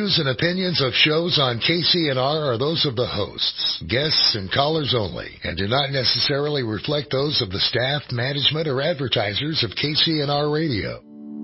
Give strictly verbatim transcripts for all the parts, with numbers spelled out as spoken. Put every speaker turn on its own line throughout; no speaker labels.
Views and opinions of shows on K C N R are those of the hosts, guests, and callers only, and do not necessarily reflect those of the staff, management, or advertisers of K C N R Radio.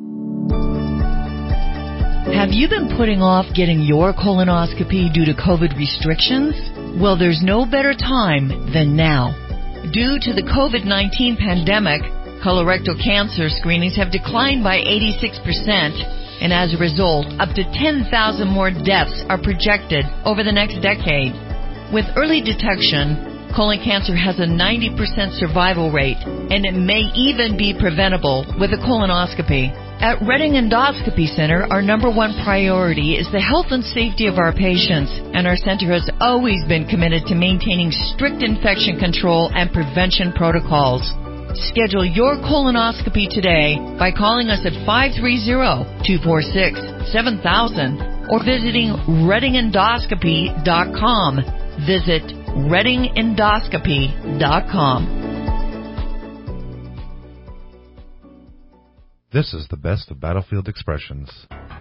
Have you been putting off getting your colonoscopy due to COVID restrictions? Well, there's no better time than now. Due to the COVID nineteen pandemic, colorectal cancer screenings have declined by eighty-six percent. And as a result, up to ten thousand more deaths are projected over the next decade. With early detection, colon cancer has a ninety percent survival rate, and it may even be preventable with a colonoscopy. At Redding Endoscopy Center, our number one priority is the health and safety of our patients, and our center has always been committed to maintaining strict infection control and prevention protocols. Schedule your colonoscopy today by calling us at five three zero, two four six, seven thousand or visiting redding endoscopy dot com. Visit redding endoscopy dot com.
This is the best of Battlefield Expressions.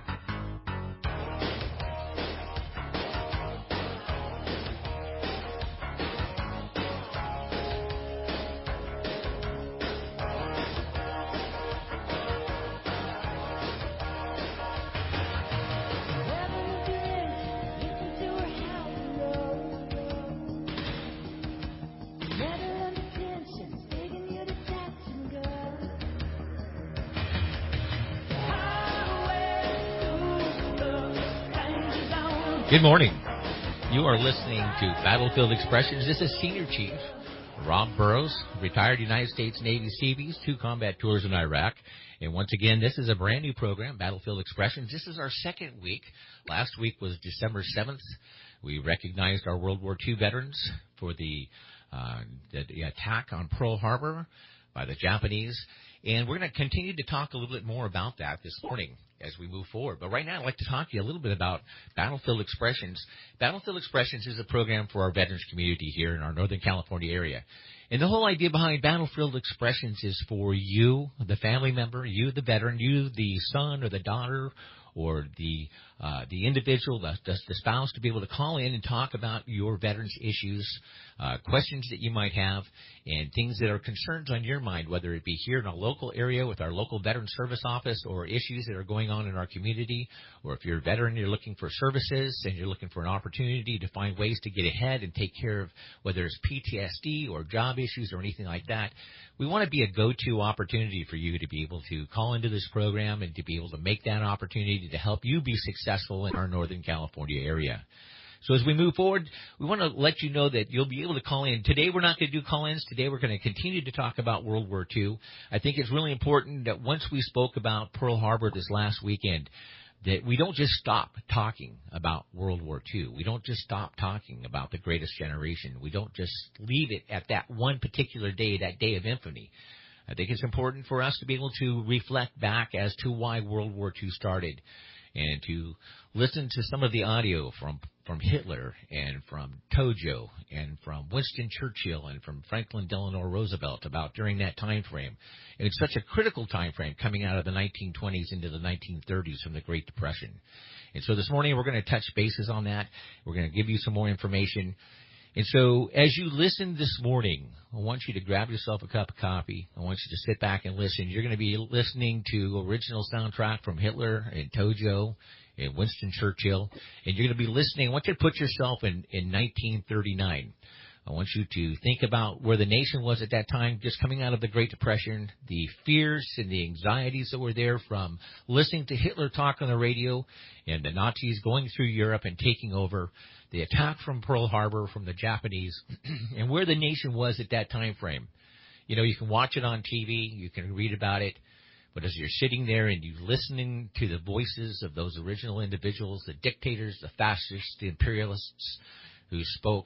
Good morning. You are listening to Battlefield Expressions. This is Senior Chief Rob Burrows, retired United States Navy Seabees, two combat tours in Iraq. And once again, this is a brand new program, Battlefield Expressions. This is our second week. Last week was December seventh. We recognized our World War Two veterans for the, uh, the, the attack on Pearl Harbor by the Japanese. And we're going to continue to talk a little bit more about that this morning as we move forward. But right now, I'd like to talk to you a little bit about Battlefield Expressions. Battlefield Expressions is a program for our veterans community here in our Northern California area. And the whole idea behind Battlefield Expressions is for you, the family member, you, the veteran, you, the son or the daughter or the uh, the individual, the, the spouse, to be able to call in and talk about your veterans' issues, uh, questions that you might have, and things that are concerns on your mind, whether it be here in our local area with our local Veteran Service Office or issues that are going on in our community, or if you're a veteran, you're looking for services and you're looking for an opportunity to find ways to get ahead and take care of whether it's P T S D or job issues or anything like that. We want to be a go-to opportunity for you to be able to call into this program and to be able to make that opportunity to help you be successful in our Northern California area. So as we move forward, we want to let you know that you'll be able to call in. Today we're not going to do call-ins. Today we're going to continue to talk about World War Two. I think it's really important that once we spoke about Pearl Harbor this last weekend, that we don't just stop talking about World War Two. We don't just stop talking about the greatest generation. We don't just leave it at that one particular day, that day of infamy. I think it's important for us to be able to reflect back as to why World War Two started and to listen to some of the audio from, from Hitler and from Tojo and from Winston Churchill and from Franklin Delano Roosevelt about during that time frame. And it's such a critical time frame coming out of the nineteen twenties into the nineteen thirties from the Great Depression. And so this morning we're going to touch bases on that. We're going to give you some more information. And so as you listen this morning, I want you to grab yourself a cup of coffee. I want you to sit back and listen. You're going to be listening to original soundtrack from Hitler and Tojo and Winston Churchill. And you're going to be listening. I want you to put yourself in, in nineteen thirty-nine. I want you to think about where the nation was at that time, just coming out of the Great Depression, the fears and the anxieties that were there from listening to Hitler talk on the radio and the Nazis going through Europe and taking over, the attack from Pearl Harbor from the Japanese, and where the nation was at that time frame. You know, you can watch it on T V, you can read about it, but as you're sitting there and you're listening to the voices of those original individuals, the dictators, the fascists, the imperialists who spoke,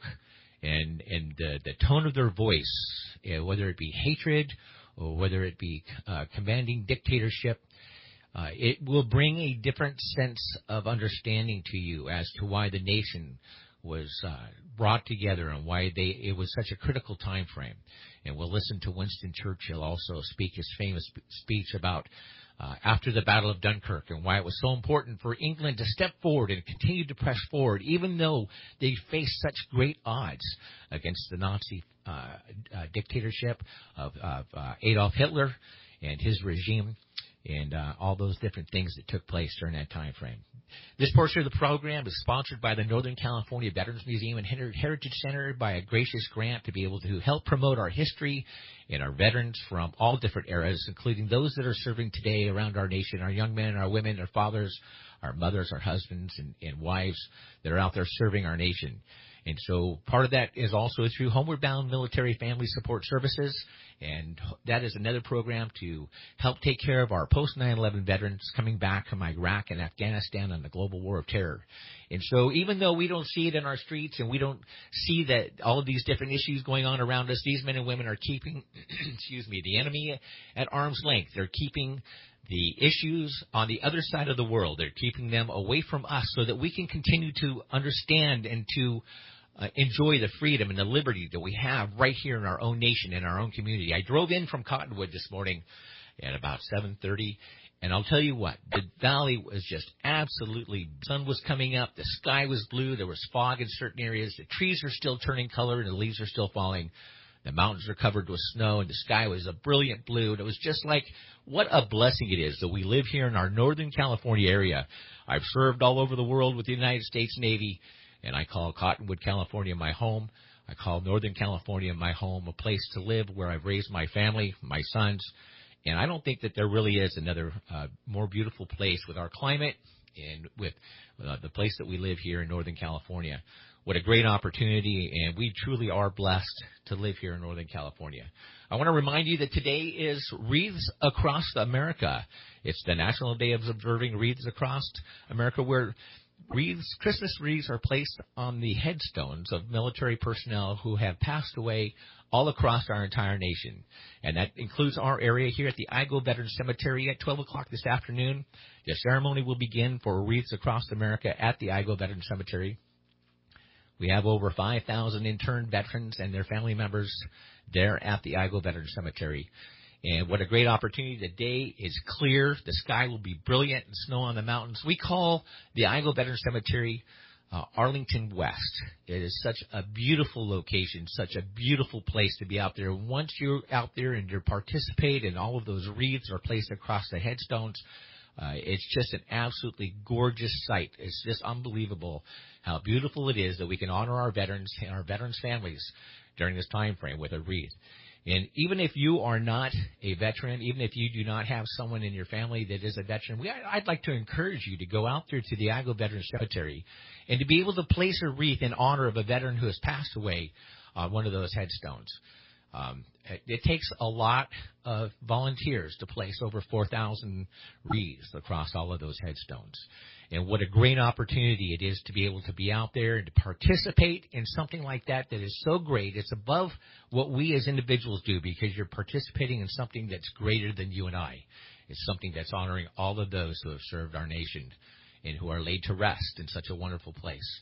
and and the, the tone of their voice, you know, whether it be hatred or whether it be uh, commanding dictatorship, uh, it will bring a different sense of understanding to you as to why the nation was uh, brought together and why they it was such a critical time frame. And we'll listen to Winston Churchill also speak his famous speech about uh, after the Battle of Dunkirk and why it was so important for England to step forward and continue to press forward, even though they faced such great odds against the Nazi uh, uh, dictatorship of, of uh, Adolf Hitler and his regime, and uh, all those different things that took place during that time frame. This portion of the program is sponsored by the Northern California Veterans Museum and Heritage Center by a gracious grant to be able to help promote our history and our veterans from all different eras, including those that are serving today around our nation, our young men, our women, our fathers, our mothers, our husbands, and, and wives that are out there serving our nation. And so part of that is also through Homeward Bound Military Family Support Services, and that is another program to help take care of our post nine eleven veterans coming back from Iraq and Afghanistan on the global war of terror. And so even though we don't see it in our streets and we don't see that all of these different issues going on around us, these men and women are keeping, excuse me, the enemy at arm's length. They're keeping the issues on the other side of the world. They're keeping them away from us so that we can continue to understand and to Uh, enjoy the freedom and the liberty that we have right here in our own nation, in our own community. I drove in from Cottonwood this morning at about seven thirty, and I'll tell you what, the valley was just absolutely, the sun was coming up, the sky was blue, there was fog in certain areas, the trees are still turning color and the leaves are still falling, the mountains are covered with snow, and the sky was a brilliant blue, and it was just like, what a blessing it is that we live here in our Northern California area. I've served all over the world with the United States Navy, and I call Cottonwood, California, my home. I call Northern California my home, a place to live where I've raised my family, my sons. And I don't think that there really is another uh, more beautiful place with our climate and with uh, the place that we live here in Northern California. What a great opportunity, and we truly are blessed to live here in Northern California. I want to remind you that today is Wreaths Across America. It's the National Day of Observing Wreaths Across America, where wreaths, Christmas wreaths are placed on the headstones of military personnel who have passed away all across our entire nation. And that includes our area here at the Igo Veterans Cemetery at twelve o'clock this afternoon. The ceremony will begin for Wreaths Across America at the Igo Veterans Cemetery. We have over five thousand interned veterans and their family members there at the Igo Veterans Cemetery. And what a great opportunity. The day is clear. The sky will be brilliant and snow on the mountains. We call the Igo Veterans Cemetery uh, Arlington West. It is such a beautiful location, such a beautiful place to be out there. Once you're out there and you participate and all of those wreaths are placed across the headstones, uh, it's just an absolutely gorgeous sight. It's just unbelievable how beautiful it is that we can honor our veterans and our veterans' families during this time frame with a wreath. And even if you are not a veteran, even if you do not have someone in your family that is a veteran, we, I'd like to encourage you to go out there to the Igo Veterans Cemetery and to be able to place a wreath in honor of a veteran who has passed away on one of those headstones. Um, it, it takes a lot of volunteers to place over four thousand wreaths across all of those headstones. And what a great opportunity it is to be able to be out there and to participate in something like that that is so great. It's above what we as individuals do because you're participating in something that's greater than you and I. It's something that's honoring all of those who have served our nation and who are laid to rest in such a wonderful place.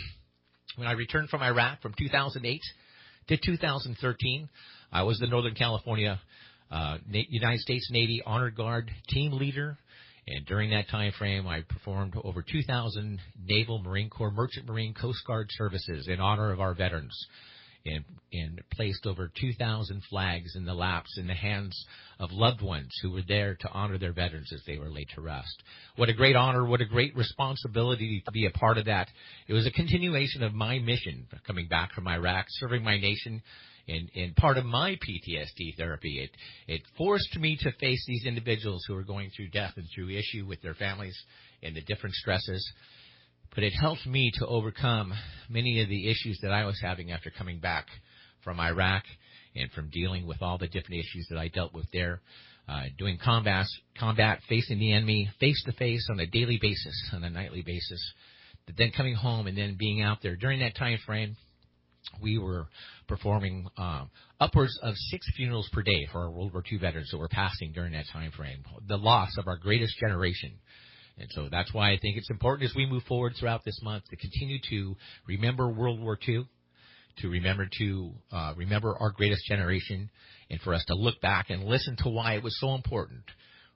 When I returned from Iraq from two thousand eight to two thousand thirteen, I was the Northern California uh, United States Navy Honor Guard team leader. And during that time frame, I performed over two thousand Naval, Marine Corps, Merchant Marine, Coast Guard services in honor of our veterans, and, and placed over two thousand flags in the laps in the hands of loved ones who were there to honor their veterans as they were laid to rest. What a great honor, what a great responsibility to be a part of that. It was a continuation of my mission coming back from Iraq, serving my nation. And, and part of my P T S D therapy, it, it forced me to face these individuals who are going through death and through issue with their families and the different stresses. But it helped me to overcome many of the issues that I was having after coming back from Iraq and from dealing with all the different issues that I dealt with there, uh, doing combat, combat, facing the enemy face-to-face on a daily basis, on a nightly basis. But then coming home and then being out there during that time frame, we were performing um, upwards of six funerals per day for our World War Two veterans that were passing during that time frame, the loss of our greatest generation. And so that's why I think it's important as we move forward throughout this month to continue to remember World War Two, to remember to uh, remember our greatest generation, and for us to look back and listen to why it was so important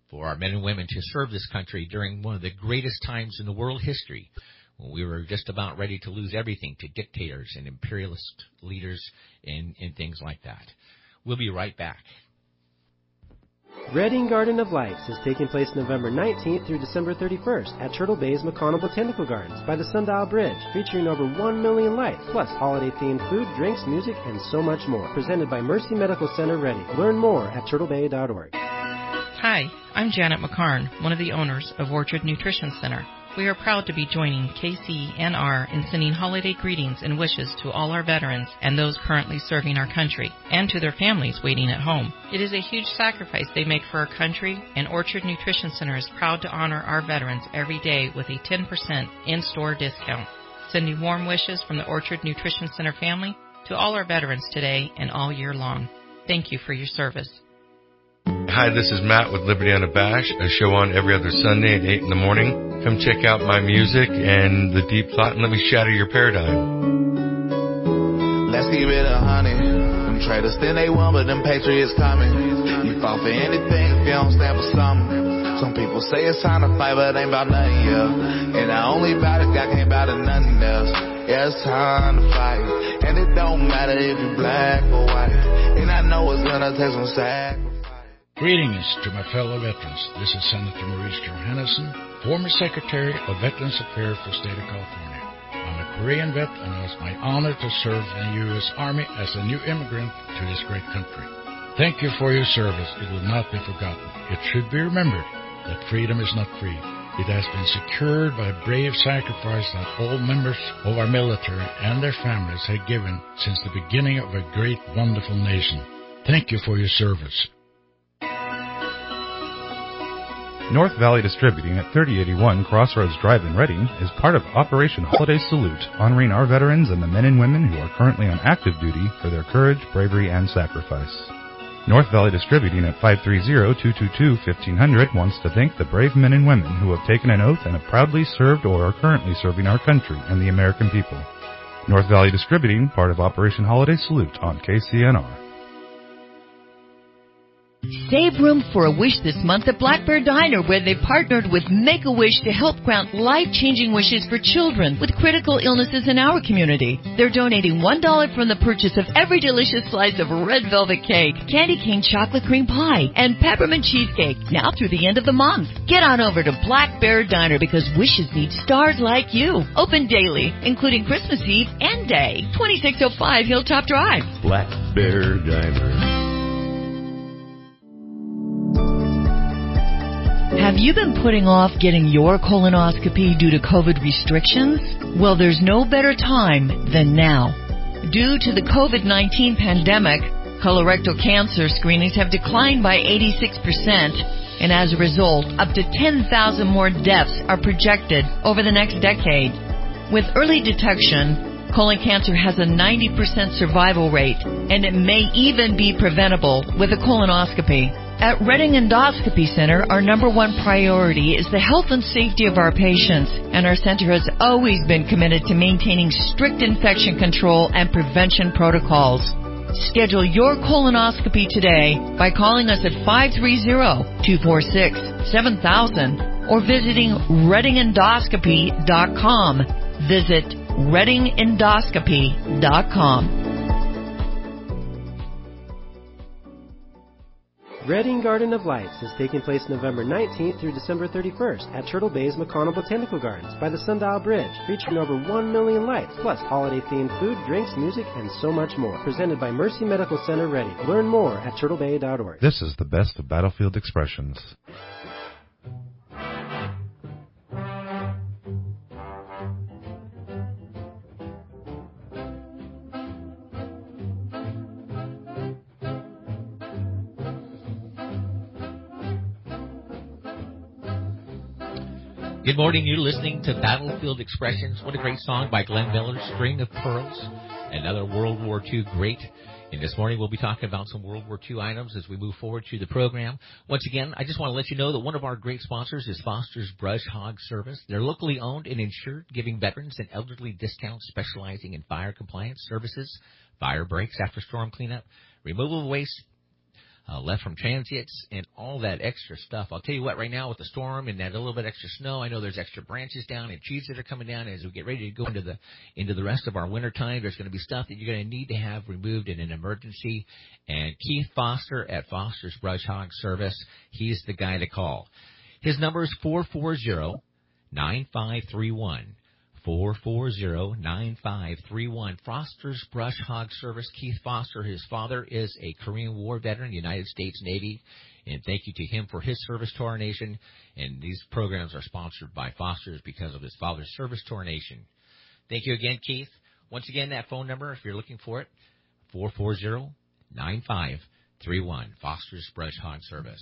for our men and women to serve this country during one of the greatest times in the world history, when we were just about ready to lose everything to dictators and imperialist leaders and, and things like that. We'll be right back.
Reading Garden of Lights is taking place November nineteenth through December thirty-first at Turtle Bay's McConnell Botanical Gardens by the Sundial Bridge, featuring over one million lights, plus holiday-themed food, drinks, music, and so much more. Presented by Mercy Medical Center Reading. Learn more at turtle bay dot org.
Hi, I'm Janet McCarn, one of the owners of Orchard Nutrition Center. We are proud to be joining K C N R in sending holiday greetings and wishes to all our veterans and those currently serving our country, and to their families waiting at home. It is a huge sacrifice they make for our country, and Orchard Nutrition Center is proud to honor our veterans every day with a ten percent in-store discount. Sending warm wishes from the Orchard Nutrition Center family to all our veterans today and all year long. Thank you for your service.
Hi, this is Matt with Liberty Unabashed, a show on every other Sunday at eight in the morning. Come check out my music and the deep thought and let me shatter your paradigm.
Let's keep it a honey. Them traitors think they won, but them patriots coming. You fall for anything if you don't stand for something. Some people say it's time to fight, but it ain't about nothing, yeah. And I only bout it, I can't bout it, nothing else. Yeah, it's time to fight. And it don't matter if you black or white. And I know it's gonna take some sacrifice.
Greetings to my fellow veterans. This is Senator Maurice Johannesson, former Secretary of Veterans Affairs for the state of California. I'm a Korean vet, and it's my honor to serve in the U S Army as a new immigrant to this great country. Thank you for your service. It will not be forgotten. It should be remembered that freedom is not free. It has been secured by brave sacrifice that all members of our military and their families have given since the beginning of a great, wonderful nation. Thank you for your service.
North Valley Distributing at thirty eighty-one Crossroads Drive in Reading is part of Operation Holiday Salute, honoring our veterans and the men and women who are currently on active duty for their courage, bravery, and sacrifice. North Valley Distributing at five three zero, two two two, fifteen hundred wants to thank the brave men and women who have taken an oath and have proudly served or are currently serving our country and the American people. North Valley Distributing, part of Operation Holiday Salute on K C N R.
Save room for a wish this month at Black Bear Diner, where they partnered with Make-A-Wish to help grant life-changing wishes for children with critical illnesses in our community. They're donating one dollar from the purchase of every delicious slice of red velvet cake, candy cane chocolate cream pie, and peppermint cheesecake, now through the end of the month. Get on over to Black Bear Diner, because wishes need stars like you. Open daily, including Christmas Eve and Day. twenty-six oh five Hilltop Drive.
Black Bear Diner.
Have you been putting off getting your colonoscopy due to COVID restrictions? Well, there's no better time than now. Due to the COVID nineteen pandemic, colorectal cancer screenings have declined by eighty-six percent, and as a result, up to ten thousand more deaths are projected over the next decade. With early detection, colon cancer has a ninety percent survival rate, and it may even be preventable with a colonoscopy. At Reading Endoscopy Center, our number one priority is the health and safety of our patients, and our center has always been committed to maintaining strict infection control and prevention protocols. Schedule your colonoscopy today by calling us at five three zero, two four six, seven thousand or visiting reading endoscopy dot com. Visit reading endoscopy dot com.
Reading Garden of Lights is taking place November nineteenth through December thirty-first at Turtle Bay's McConnell Botanical Gardens by the Sundial Bridge, featuring over one million lights, plus holiday-themed food, drinks, music, and so much more. Presented by Mercy Medical Center Reading. Learn more at turtle bay dot org.
This is the best of battlefield expressions.
Good morning. You're listening to Battlefield Expressions. What a great song by Glenn Miller, String of Pearls, another World War Two great. And this morning we'll be talking about some World War Two items as we move forward through the program. Once again, I just want to let you know that one of our great sponsors is Foster's Brush Hog Service. They're locally owned and insured, giving veterans and elderly discounts, specializing in fire compliance services, fire breaks after storm cleanup, removal of waste, uh, left from transits, and all that extra stuff. I'll tell you what, right now with the storm and that little bit extra snow, I know there's extra branches down and trees that are coming down. As we get ready to go into the into the rest of our winter time, there's going to be stuff that you're going to need to have removed in an emergency. And Keith Foster at Foster's Brush Hog Service, he's the guy to call. His number is four four zero, nine five three one. four four zero, nine five three one. Foster's Brush Hog Service. Keith Foster, his father is a Korean War veteran, United States Navy, and thank you to him for his service to our nation. And these programs are sponsored by Foster's because of his father's service to our nation. Thank you again, Keith. Once again, that phone number, if you're looking for it, four four zero, nine five three one. Foster's Brush Hog Service.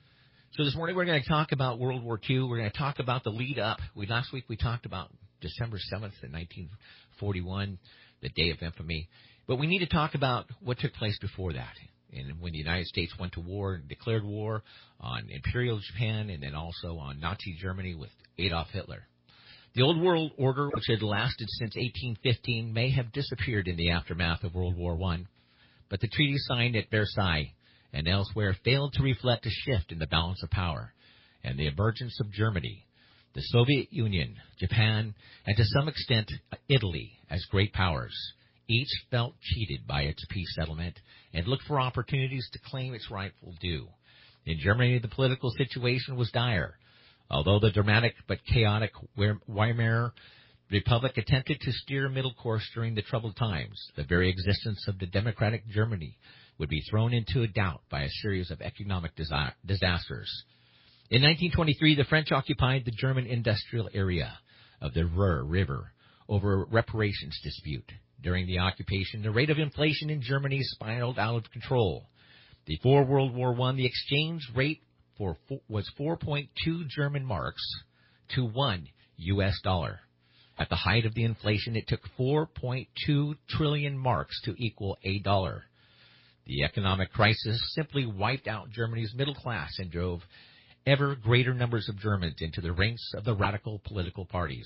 So this morning we're going to talk about World War Two. We're going to talk about the lead up. We last week we talked about December seventh in nineteen forty-one, the Day of Infamy. But we need to talk about what took place before that, and when the United States went to war and declared war on Imperial Japan and then also on Nazi Germany with Adolf Hitler. The old world order, which had lasted since eighteen fifteen, may have disappeared in the aftermath of World War One, but the treaty signed at Versailles and elsewhere failed to reflect a shift in the balance of power and the emergence of Germany, the Soviet Union, Japan, and to some extent Italy as great powers. Each felt cheated by its peace settlement and looked for opportunities to claim its rightful due. In Germany, the political situation was dire. Although the dramatic but chaotic Weimar Republic attempted to steer a middle course during the troubled times, the very existence of the democratic Germany would be thrown into doubt by a series of economic disa- disasters. In nineteen twenty-three, the French occupied the German industrial area of the Ruhr River over a reparations dispute. During the occupation, the rate of inflation in Germany spiraled out of control. Before World War One, the exchange rate for was four point two German marks to one U S dollar. At the height of the inflation, it took four point two trillion marks to equal a dollar. The economic crisis simply wiped out Germany's middle class and drove ever greater numbers of Germans into the ranks of the radical political parties.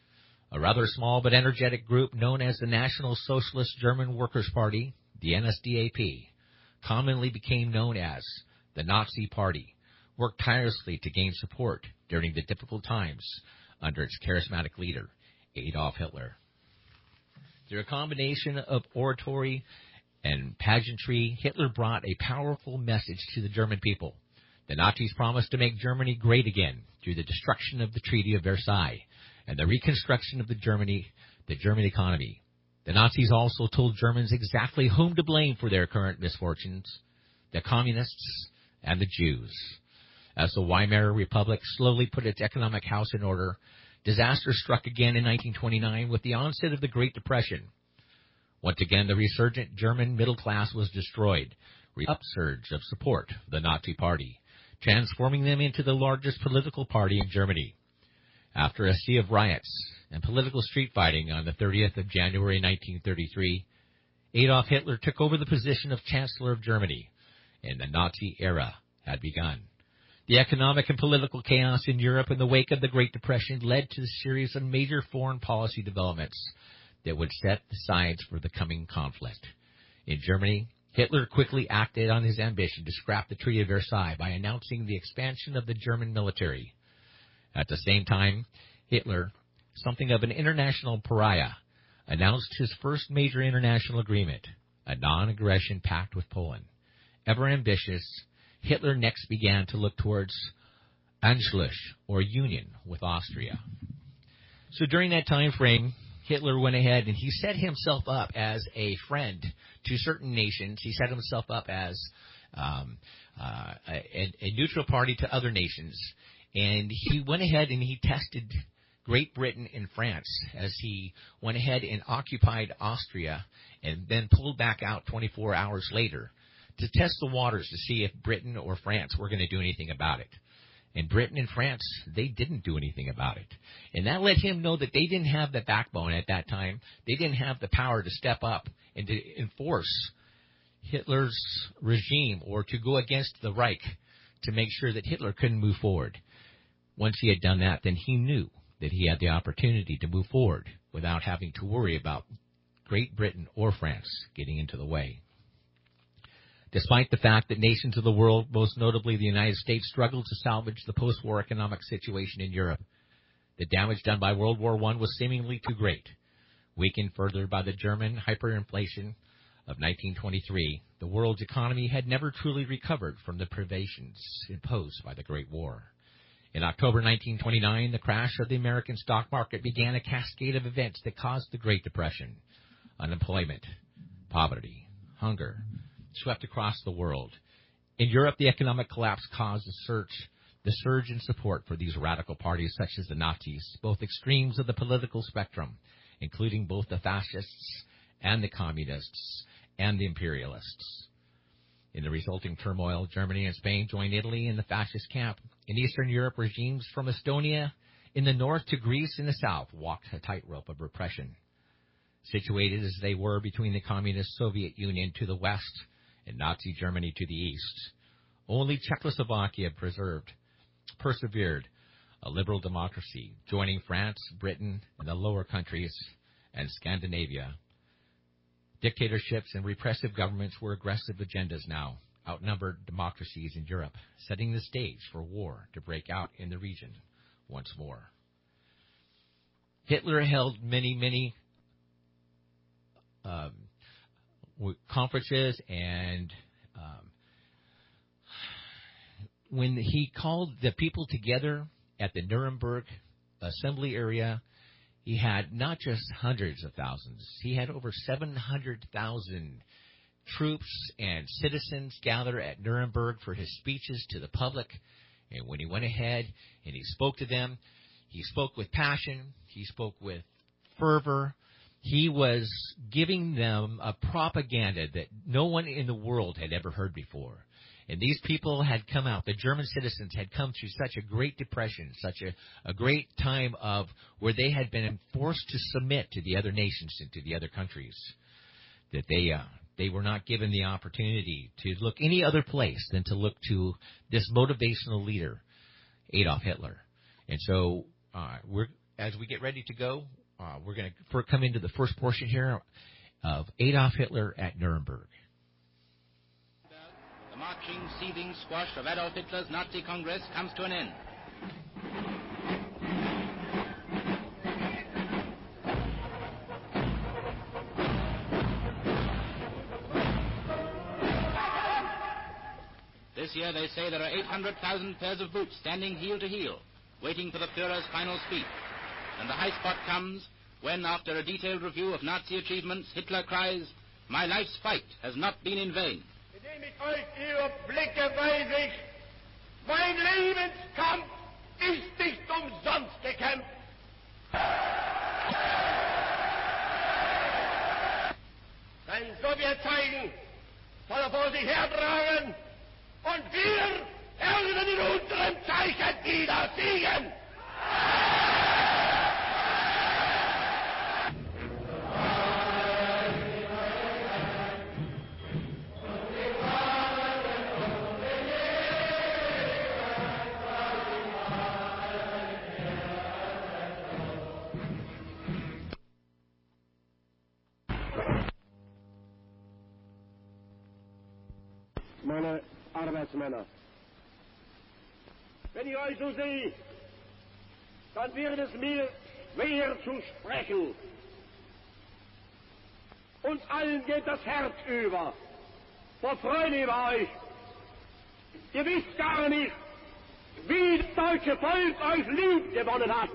A rather small but energetic group known as the National Socialist German Workers' Party, the N S D A P, commonly became known as the Nazi Party, worked tirelessly to gain support during the difficult times under its charismatic leader, Adolf Hitler. Through a combination of oratory and pageantry, Hitler brought a powerful message to the German people. The Nazis promised to make Germany great again through the destruction of the Treaty of Versailles and the reconstruction of the Germany, the German economy. The Nazis also told Germans exactly whom to blame for their current misfortunes: the communists and the Jews. As the Weimar Republic slowly put its economic house in order, disaster struck again in nineteen twenty-nine with the onset of the Great Depression. Once again, the resurgent German middle class was destroyed, with an upsurge of support for the Nazi Party, transforming them into the largest political party in Germany. After a sea of riots and political street fighting on the thirtieth of January nineteen thirty-three, Adolf Hitler took over the position of Chancellor of Germany, and the Nazi era had begun. The economic and political chaos in Europe in the wake of the Great Depression led to a series of major foreign policy developments that would set the sides for the coming conflict. In Germany, Hitler quickly acted on his ambition to scrap the Treaty of Versailles by announcing the expansion of the German military. At the same time, Hitler, something of an international pariah, announced his first major international agreement, a non-aggression pact with Poland. Ever ambitious, Hitler next began to look towards Anschluss, or union, with Austria. So during that time frame, Hitler went ahead and he set himself up as a friend to certain nations. He set himself up as um, uh, a, a neutral party to other nations. And he went ahead and he tested Great Britain and France as he went ahead and occupied Austria and then pulled back out twenty-four hours later to test the waters to see if Britain or France were going to do anything about it. And Britain and France, they didn't do anything about it. And that let him know that they didn't have the backbone at that time. They didn't have the power to step up and to enforce Hitler's regime or to go against the Reich to make sure that Hitler couldn't move forward. Once he had done that, then he knew that he had the opportunity to move forward without having to worry about Great Britain or France getting into the way. Despite the fact that nations of the world, most notably the United States, struggled to salvage the post-war economic situation in Europe, the damage done by World War One was seemingly too great. Weakened further by the German hyperinflation of nineteen twenty-three, the world's economy had never truly recovered from the privations imposed by the Great War. In October nineteen twenty-nine, the crash of the American stock market began a cascade of events that caused the Great Depression. Unemployment, poverty, hunger swept across the world. In Europe, the economic collapse caused a surge, the surge in support for these radical parties such as the Nazis, both extremes of the political spectrum, including both the fascists and the communists and the imperialists. In the resulting turmoil, Germany and Spain joined Italy in the fascist camp. In Eastern Europe, regimes from Estonia in the north to Greece in the south walked a tightrope of repression. Situated as they were between the communist Soviet Union to the west and Nazi Germany to the east, only Czechoslovakia preserved, persevered, a liberal democracy, joining France, Britain, and the lower countries, and Scandinavia. Dictatorships and repressive governments were aggressive agendas now, outnumbered democracies in Europe, setting the stage for war to break out in the region once more. Hitler held many, many um, conferences, and um, when he called the people together at the Nuremberg assembly area, he had not just hundreds of thousands. He had over seven hundred thousand troops and citizens gather at Nuremberg for his speeches to the public. And when he went ahead and he spoke to them, he spoke with passion. He spoke with fervor. He was giving them a propaganda that no one in the world had ever heard before. And these people had come out, the German citizens had come through such a great depression, such a, a great time of where they had been forced to submit to the other nations and to the other countries, that they uh, they were not given the opportunity to look any other place than to look to this motivational leader, Adolf Hitler. And so uh, we're as we get ready to go, uh, we're going to come into the first portion here of Adolf Hitler at Nuremberg.
The marching, seething squash of Adolf Hitler's Nazi Congress comes to an end. This year they say there are eight hundred thousand pairs of boots standing heel to heel, waiting for the Führer's final speech. And the high spot comes when, after a detailed review of Nazi achievements, Hitler cries, "My life's fight has not been in vain."
Indem ich euch ihre Blicke weise ich, mein Lebenskampf ist nicht umsonst gekämpft. Sein Sowjetzeichen soll er vor sich hertragen und wir werden in unserem Zeichen wieder siegen. Meine Arbeitsmänner, wenn ich euch so sehe, dann wird es mir schwer zu sprechen. Uns allen geht das Herz über vor Freude über euch. Ihr wisst gar nicht, wie das deutsche Volk euch lieb gewonnen hat.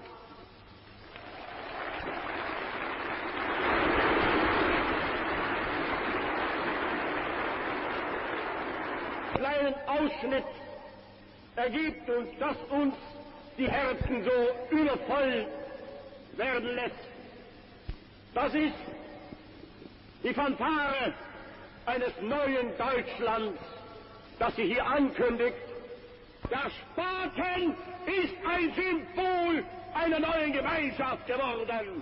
Kleinen Ausschnitt ergibt uns, dass uns die Herzen so übervoll werden lässt. Das ist die Fanfare eines neuen Deutschlands, das sich hier ankündigt. Der Spaten ist ein Symbol einer neuen Gemeinschaft geworden.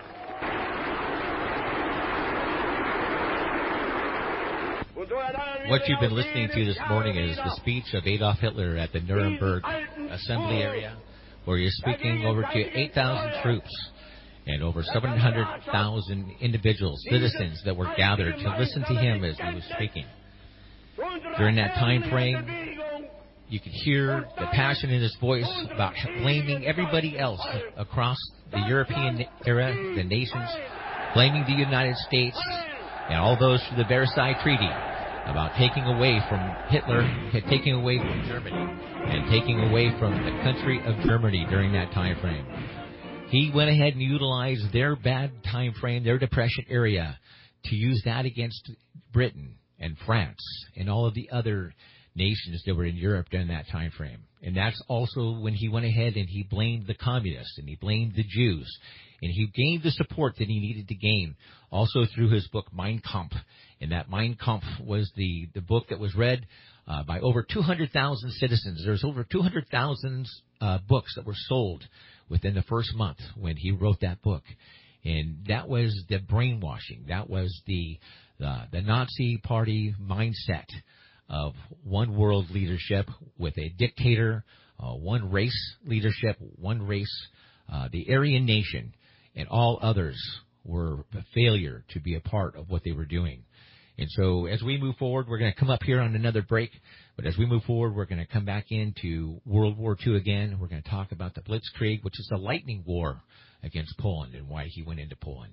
What you've been listening to this morning is the speech of Adolf Hitler at the Nuremberg assembly area, where he's speaking over to eight thousand troops and over seven hundred thousand individuals, citizens that were gathered to listen to him as he was speaking. During that time frame, you could hear the passion in his voice about blaming everybody else across the European era, the nations, blaming the United States and all those through the Versailles Treaty about taking away from Hitler, taking away from Germany, and taking away from the country of Germany during that time frame. He went ahead and utilized their bad time frame, their depression area, to use that against Britain and France and all of the other nations that were in Europe during that time frame. And that's also when he went ahead and he blamed the communists and he blamed the Jews. And he gained the support that he needed to gain also through his book Mein Kampf. And that Mein Kampf was the, the book that was read uh, by over two hundred thousand citizens. There's over two hundred thousand uh, books that were sold within the first month when he wrote that book. And that was the brainwashing. That was the the, the Nazi Party mindset of one world leadership with a dictator, uh, one race leadership, one race, uh, the Aryan nation, and all others were a failure to be a part of what they were doing. And so as we move forward, we're going to come up here on another break. But as we move forward, we're going to come back into World War Two again. We're going to talk about the Blitzkrieg, which is the lightning war against Poland and why he went into Poland.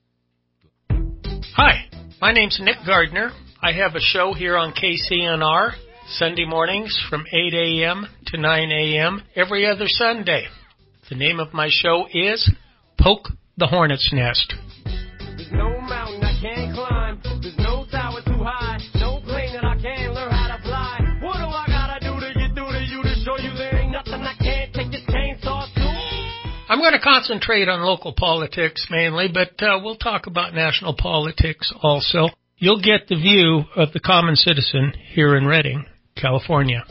Hi, my name's Nick Gardner. I have a show here on K C N R Sunday mornings from eight a.m. to nine a.m. every other Sunday. The name of my show is Poke the Hornet's Nest.
There's no mountain I can't climb. There's no tower too high. No plane that I can't learn how to fly. What do I gotta do to get through to you to show you there ain't nothing I can't take this chainsaw to?
I'm going to concentrate on local politics mainly, but uh, we'll talk about national politics also. You'll get the view of the common citizen here in Redding, California.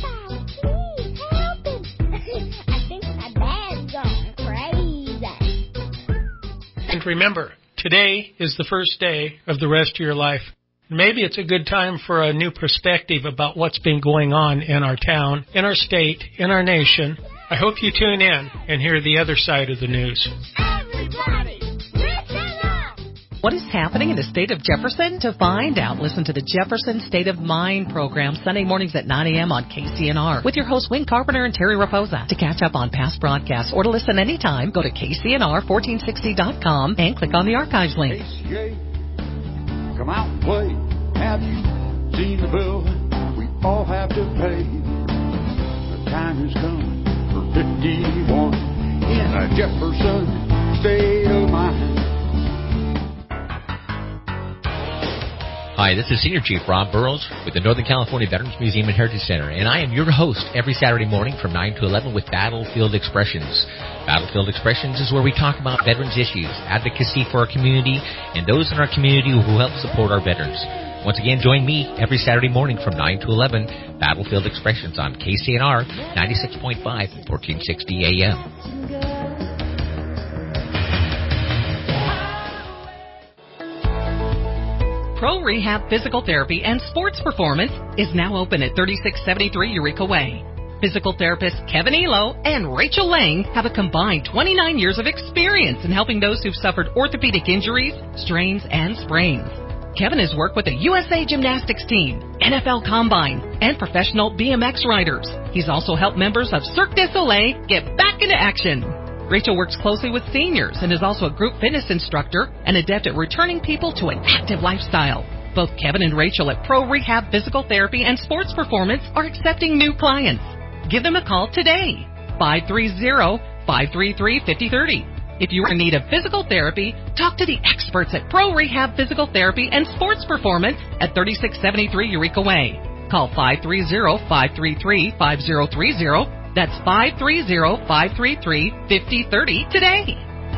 And remember, today is the first day of the rest of your life. Maybe it's a good time for a new perspective about what's been going on in our town, in our state, in our nation. I hope you tune in and hear the other side of the news.
Everybody, listen up!
What is happening in the state of Jefferson? To find out, listen to the Jefferson State of Mind program Sunday mornings at nine a.m. on K C N R with your hosts Wayne Carpenter and Terry Raposa. To catch up on past broadcasts or to listen anytime, go to K C N R fourteen sixty dot com and click on the archives link.
K C A, come out and play. Have you seen the bill we all have to pay? The time has come for fifty-one in a Jefferson State of Mind.
Hi, this is Senior Chief Rob Burrows with the Northern California Veterans Museum and Heritage Center, and I am your host every Saturday morning from nine to eleven with Battlefield Expressions. Battlefield Expressions is where we talk about veterans issues, advocacy for our community, and those in our community who help support our veterans. Once again, join me every Saturday morning from nine to eleven, Battlefield Expressions on K C N R ninety-six point five, fourteen sixty A M.
Pro Rehab Physical Therapy and Sports Performance is now open at thirty-six seventy-three Eureka Way. Physical therapists Kevin Elo and Rachel Lang have a combined twenty-nine years of experience in helping those who've suffered orthopedic injuries, strains, and sprains. Kevin has worked with the U S A Gymnastics team, N F L Combine, and professional B M X riders. He's also helped members of Cirque du Soleil get back into action. Rachel works closely with seniors and is also a group fitness instructor and adept at returning people to an active lifestyle. Both Kevin and Rachel at Pro Rehab Physical Therapy and Sports Performance are accepting new clients. Give them a call today, five three zero, five three three, five zero three zero. If you are in need of physical therapy, talk to the experts at Pro Rehab Physical Therapy and Sports Performance at thirty-six seventy-three Eureka Way. Call five three zero, five three three, five zero three zero. That's five three zero, five three three, five zero three zero today.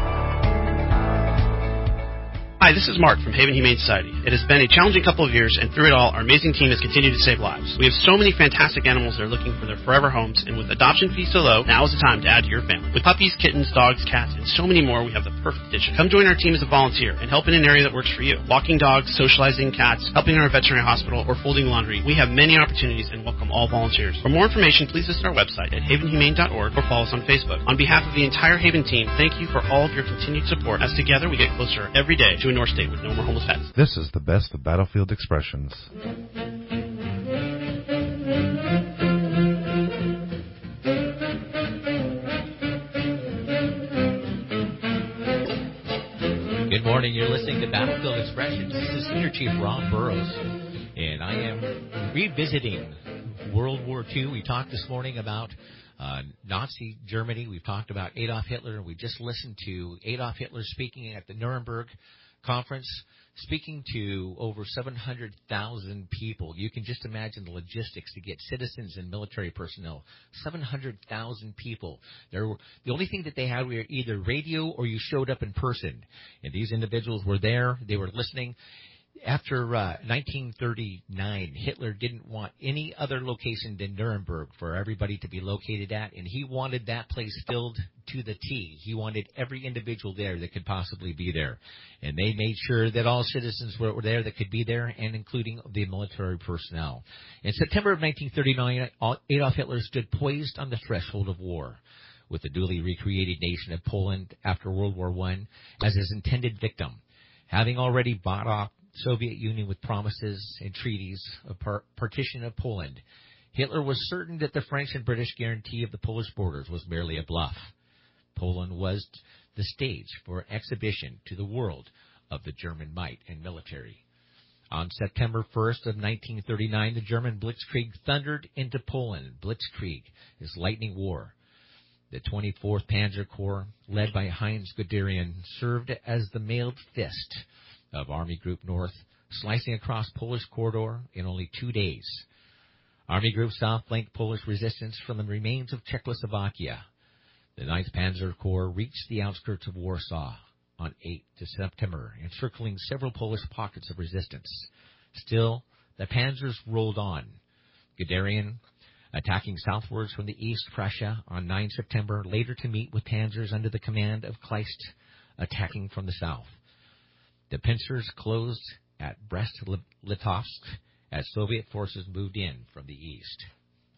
Hi, this is Mark from Haven Humane Society. It has been a challenging couple of years, and through it all, our amazing team has continued to save lives. We have so many fantastic animals that are looking for their forever homes, and with adoption fees so low, now is the time to add to your family. With puppies, kittens, dogs, cats, and so many more, we have the perfect addition. Come join our team as a volunteer and help in an area that works for you. Walking dogs, socializing cats, helping in our veterinary hospital, or folding laundry. We have many opportunities and welcome all volunteers. For more information, please visit our website at haven humane dot org or follow us on Facebook. On behalf of the entire Haven team, thank you for all of your continued support, as together we get closer every day to a North State with no more homeless pets.
This is the best of Battlefield Expressions.
Good morning. You're listening to Battlefield Expressions. This is Senior Chief Ron Burrows, and I am revisiting World War Two. We talked this morning about uh, Nazi Germany. We've talked about Adolf Hitler. We just listened to Adolf Hitler speaking at the Nuremberg Conference, speaking to over seven hundred thousand people. You can just imagine the logistics to get citizens and military personnel. seven hundred thousand people. There were, the only thing that they had were either radio or you showed up in person. And these individuals were there. They were listening. After uh, nineteen thirty-nine, Hitler didn't want any other location than Nuremberg for everybody to be located at, and he wanted that place filled to the T. He wanted every individual there that could possibly be there. And they made sure that all citizens were there that could be there, and including the military personnel. In September of nineteen thirty-nine, Adolf Hitler stood poised on the threshold of war with the newly recreated nation of Poland after World War One as his intended victim, having already bought off Soviet Union with promises and treaties of par- partition of Poland. Hitler was certain that the French and British guarantee of the Polish borders was merely a bluff. Poland was the stage for an exhibition to the world of the German might and military. On September first of nineteen thirty-nine, the German Blitzkrieg thundered into Poland. Blitzkrieg is lightning war. The twenty-fourth Panzer Corps, led by Heinz Guderian, served as the mailed fist of Army Group North, slicing across Polish corridor in only two days. Army Group South flanked Polish resistance from the remains of Czechoslovakia. The ninth Panzer Corps reached the outskirts of Warsaw on the eighth of September, encircling several Polish pockets of resistance. Still, the panzers rolled on. Guderian, attacking southwards from the east Prussia on the ninth of September, later to meet with panzers under the command of Kleist, attacking from the south. The pincers closed at Brest-Litovsk as Soviet forces moved in from the east.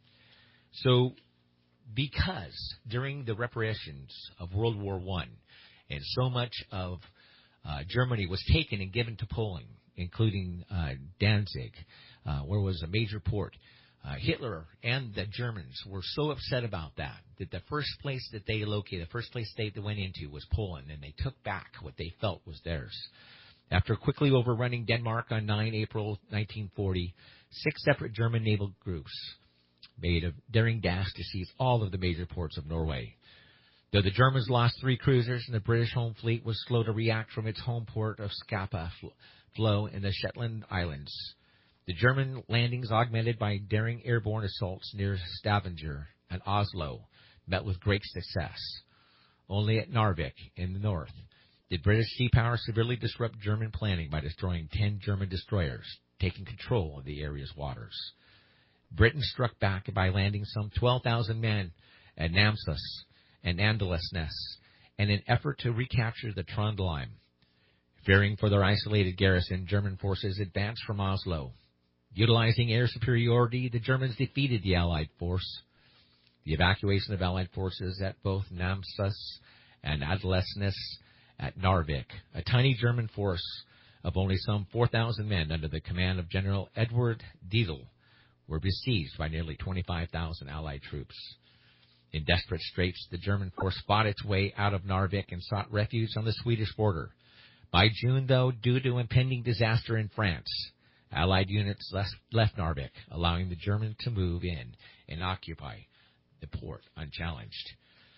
So, because during the reparations of World War One, and so much of uh, Germany was taken and given to Poland, including uh, Danzig, uh, where was a major port, uh, Hitler and the Germans were so upset about that, that the first place that they located, the first place they went into was Poland, and they took back what they felt was theirs. After quickly overrunning Denmark on the ninth of April nineteen forty, six separate German naval groups made a daring dash to seize all of the major ports of Norway. Though the Germans lost three cruisers and the British home fleet was slow to react from its home port of Scapa Flow in the Shetland Islands, the German landings, augmented by daring airborne assaults near Stavanger and Oslo, met with great success. Only at Narvik in the north did British sea power severely disrupt German planning by destroying ten German destroyers, taking control of the area's waters. Britain struck back by landing some twelve thousand men at Namsos and Andalesnes in an effort to recapture the Trondheim. Fearing for their isolated garrison, German forces advanced from Oslo. Utilizing air superiority, the Germans defeated the Allied force. The evacuation of Allied forces at both Namsos and Andalesnes at Narvik, a tiny German force of only some four thousand men under the command of General Edward Dietl, were besieged by nearly twenty-five thousand Allied troops. In desperate straits, the German force fought its way out of Narvik and sought refuge on the Swedish border. By June, though, due to impending disaster in France, Allied units left, left Narvik, allowing the Germans to move in and occupy the port unchallenged.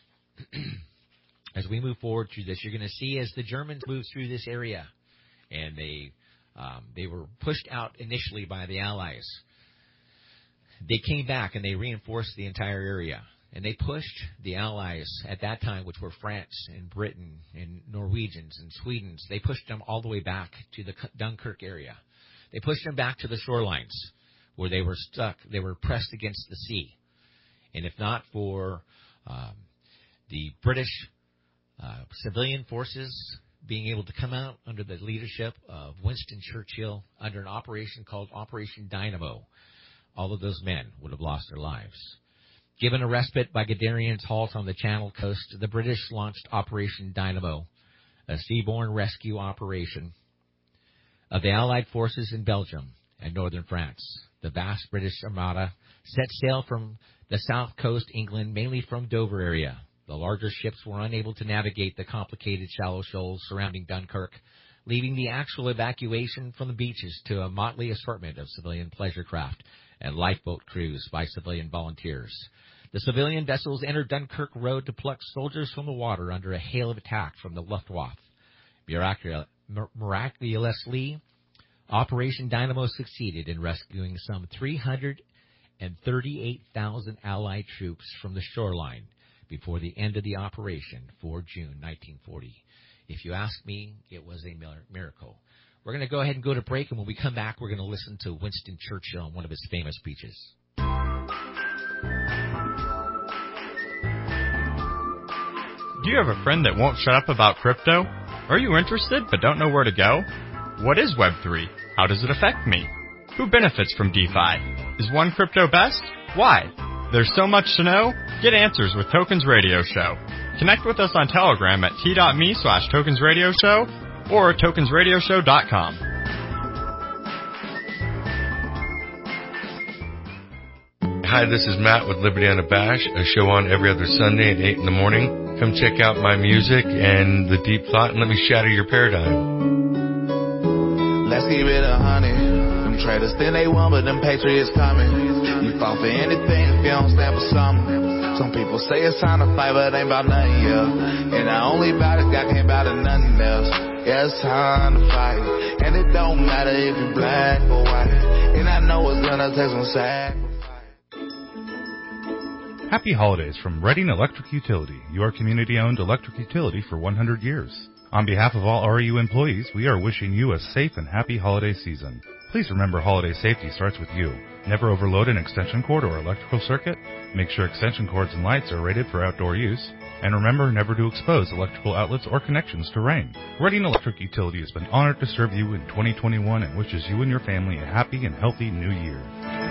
As we move forward through this, you're going to see as the Germans move through this area, and they um, they were pushed out initially by the Allies. They came back and they reinforced the entire area. And they pushed the Allies at that time, which were France and Britain and Norwegians and Swedes, they pushed them all the way back to the Dunkirk area. They pushed them back to the shorelines where they were stuck. They were pressed against the sea. And if not for um, the British uh, civilian forces being able to come out under the leadership of Winston Churchill under an operation called Operation Dynamo, all of those men would have lost their lives. Given a respite by Guderian's halt on the Channel coast, the British launched Operation Dynamo, a seaborne rescue operation of the Allied forces in Belgium and northern France. The vast British Armada set sail from the south coast, England, mainly from Dover area. The larger ships were unable to navigate the complicated shallow shoals surrounding Dunkirk, leaving the actual evacuation from the beaches to a motley assortment of civilian pleasure craft and lifeboat crews by civilian volunteers. The civilian vessels entered Dunkirk Road to pluck soldiers from the water under a hail of attack from the Luftwaffe. Miraculously, Operation Dynamo succeeded in rescuing some three hundred thirty-eight thousand Allied troops from the shoreline before the end of the operation for June nineteen forty. If you ask me, it was a miracle. We're going to go ahead and go to break, and when we come back, we're going to listen to Winston Churchill on one of his famous speeches.
Do you have a friend that won't shut up about crypto? Are you interested but don't know where to go? What is Web three? How does it affect me? Who benefits from DeFi? Is one crypto best? Why? There's so much to know. Get answers with Tokens Radio Show. Connect with us on Telegram at t.me slash Tokens Radio Show or tokens radio show dot com.
Hi, this is Matt with Liberty Unabashed, a show on every other Sunday at eight in the morning. Come check out my music and the deep thought, and let me shatter your paradigm.
Let's keep it a hundred. Them traders think they won, but them patriots coming. You fall for anything if you don't stand for something. Some people say it's time to fight, but it ain't about nothing, yeah. And I only about it, God can't about it, nothing else. Yeah, it's time to fight. And it don't matter if you're black or white. And I know it's gonna take some sacrifice.
Happy holidays from Reading Electric Utility, your community-owned electric utility for one hundred years. On behalf of all R E U employees, we are wishing you a safe and happy holiday season. Please remember holiday safety starts with you. Never overload an extension cord or electrical circuit. Make sure extension cords and lights are rated for outdoor use. And remember never to expose electrical outlets or connections to rain. Reading Electric Utility has been honored to serve you in twenty twenty-one and wishes you and your family a happy and healthy new year.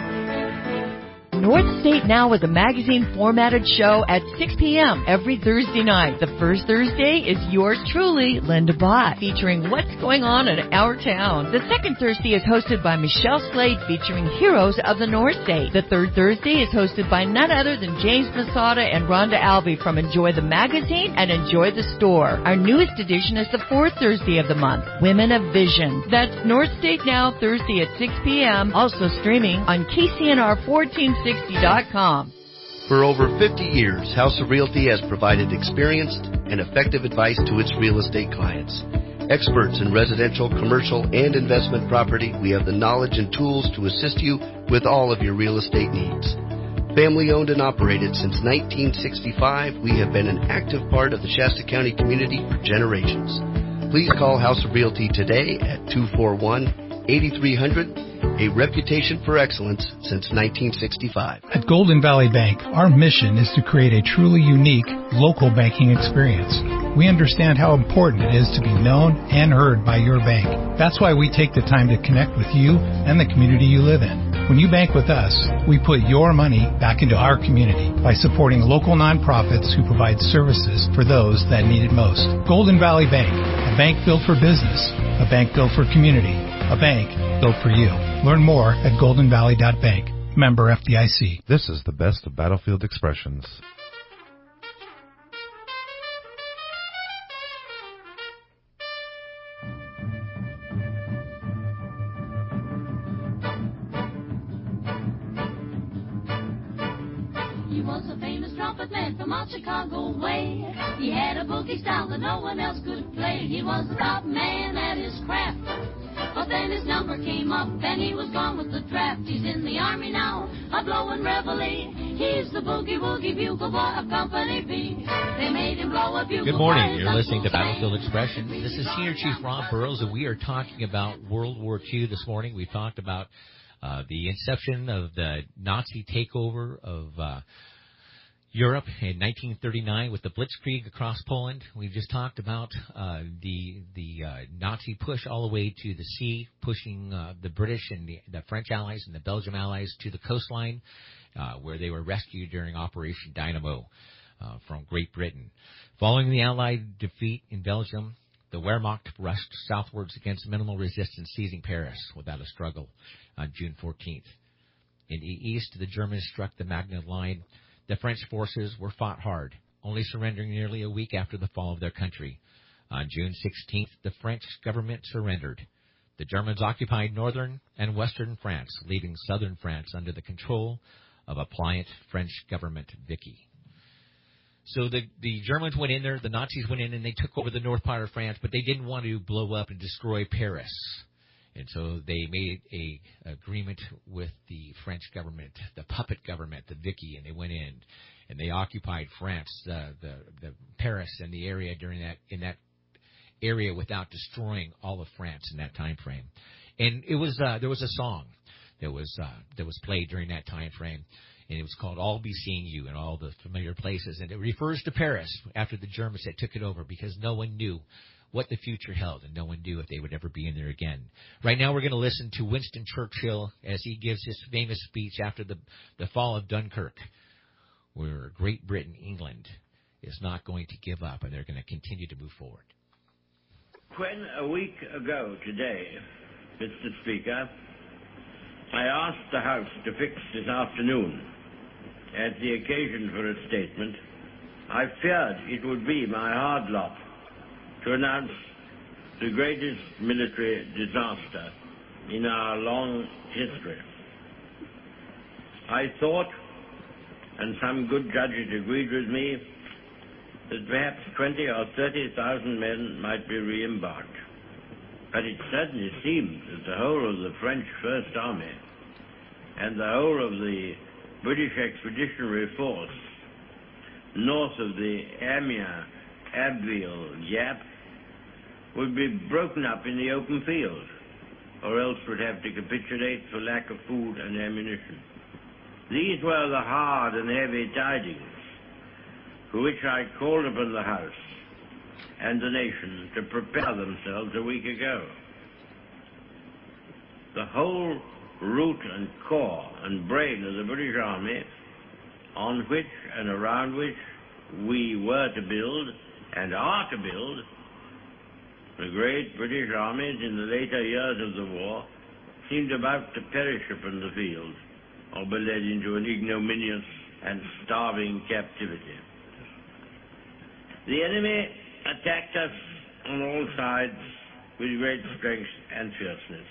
North State Now is a magazine formatted show at six p.m. every Thursday night. The first Thursday is yours truly, Linda Bott, featuring what's going on in our town. The second Thursday is hosted by Michelle Slade, featuring heroes of the North State. The third Thursday is hosted by none other than James Masada and Rhonda Albee from Enjoy the Magazine and Enjoy the Store. Our newest edition is the fourth Thursday of the month, Women of Vision. That's North State Now, Thursday at six p.m., also streaming on K C N R fourteen sixty dot com.
For over fifty years, House of Realty has provided experienced and effective advice to its real estate clients. Experts in residential, commercial, and investment property, we have the knowledge and tools to assist you with all of your real estate needs. Family owned and operated since nineteen sixty-five, we have been an active part of the Shasta County community for generations. Please call House of Realty today at two four one, eight three hundred, a reputation for excellence since nineteen sixty-five.
At Golden Valley Bank, our mission is to create a truly unique local banking experience. We understand how important it is to be known and heard by your bank. That's why we take the time to connect with you and the community you live in. When you bank with us, we put your money back into our community by supporting local nonprofits who provide services for those that need it most. Golden Valley Bank, a bank built for business, a bank built for community, a bank built for you. Learn more at golden valley dot bank. Member F D I C.
This is the best of Battlefield Expressions.
He was a famous trumpet man from out Chicago way. He had a boogie style that no one else could play. He was the top man at his craft. But then his number came up and he was gone with the draft. He's in the army now, a blowin' reveille. He's the boogie woogie bugle boy of Company B. They made him blow a bugle.
Good morning. You're listening to Battlefield Expression. This is Senior Chief Rob Burrows, and we are talking about World War Two this morning. We talked about uh, the inception of the Nazi takeover of uh, Europe in nineteen thirty-nine with the Blitzkrieg across Poland. We've just talked about uh, the the uh, Nazi push all the way to the sea, pushing uh, the British and the, the French allies and the Belgian allies to the coastline, uh, where they were rescued during Operation Dynamo uh, from Great Britain. Following the Allied defeat in Belgium, the Wehrmacht rushed southwards against minimal resistance, seizing Paris without a struggle on June fourteenth. In the east, the Germans struck the Maginot Line. The French forces were fought hard, only surrendering nearly a week after the fall of their country. On June sixteenth, the French government surrendered. The Germans occupied northern and western France, leaving southern France under the control of a pliant French government Vichy. So the, the Germans went in there, the Nazis went in, and they took over the north part of France, but they didn't want to blow up and destroy Paris. And so they made a agreement with the French government, the puppet government, the Vichy, and they went in and they occupied France, uh, the the Paris and the area during that in that area without destroying all of France in that time frame. And it was uh, there was a song that was uh, that was played during that time frame, and it was called "I'll Be Seeing You" in all the familiar places, and it refers to Paris after the Germans had took it over because no one knew what the future held, and no one knew if they would ever be in there again. Right now we're going to listen to Winston Churchill as he gives his famous speech after the, the fall of Dunkirk, where Great Britain, England, is not going to give up, and they're going to continue to move forward.
When a week ago today, Mister Speaker, I asked the House to fix this afternoon as the occasion for a statement, I feared it would be my hard lot to announce the greatest military disaster in our long history. I thought, and some good judges agreed with me, that perhaps twenty or thirty thousand men might be re-embarked. But it certainly seemed that the whole of the French First Army and the whole of the British Expeditionary Force north of the Amiens-Abbeville gap would be broken up in the open field, or else would have to capitulate for lack of food and ammunition. These were the hard and heavy tidings for which I called upon the House and the nation to prepare themselves a week ago. The whole root and core and brain of the British Army, on which and around which we were to build and are to build, the great British armies in the later years of the war seemed about to perish upon the field or be led into an ignominious and starving captivity. The enemy attacked us on all sides with great strength and fierceness,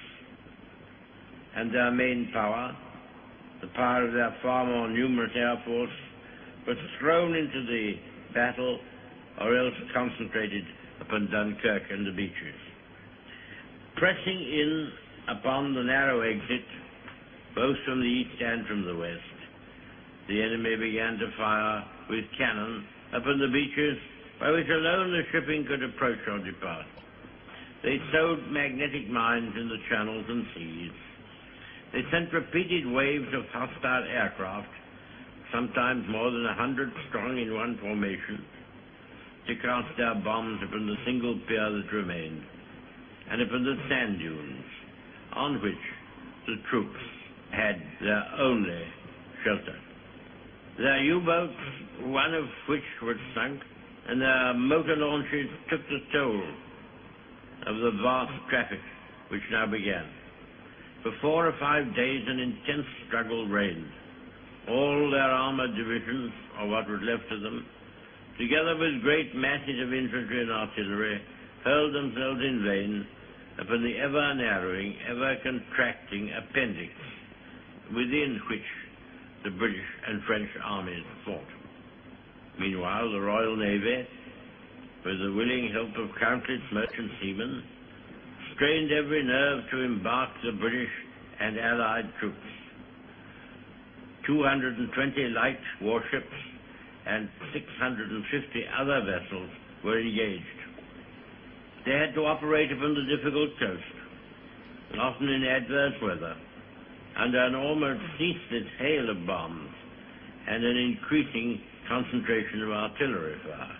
and their main power, the power of their far more numerous air force, was thrown into the battle or else concentrated upon Dunkirk and the beaches. Pressing in upon the narrow exit, both from the east and from the west, the enemy began to fire with cannon upon the beaches by which alone the shipping could approach or depart. They sowed magnetic mines in the channels and seas. They sent repeated waves of hostile aircraft, sometimes more than a hundred strong in one formation, to cast their bombs upon the single pier that remained, and upon the sand dunes on which the troops had their only shelter. Their U-boats, one of which was sunk, and their motor launches took the toll of the vast traffic which now began. For four or five days an intense struggle reigned. All their armored divisions, or what was left of them, together with great masses of infantry and artillery, hurled themselves in vain upon the ever-narrowing, ever-contracting appendix within which the British and French armies fought. Meanwhile, the Royal Navy, with the willing help of countless merchant seamen, strained every nerve to embark the British and Allied troops. two hundred twenty light warships and six hundred fifty other vessels were engaged. They had to operate upon the difficult coast, often in adverse weather, under an almost ceaseless hail of bombs and an increasing concentration of artillery fire.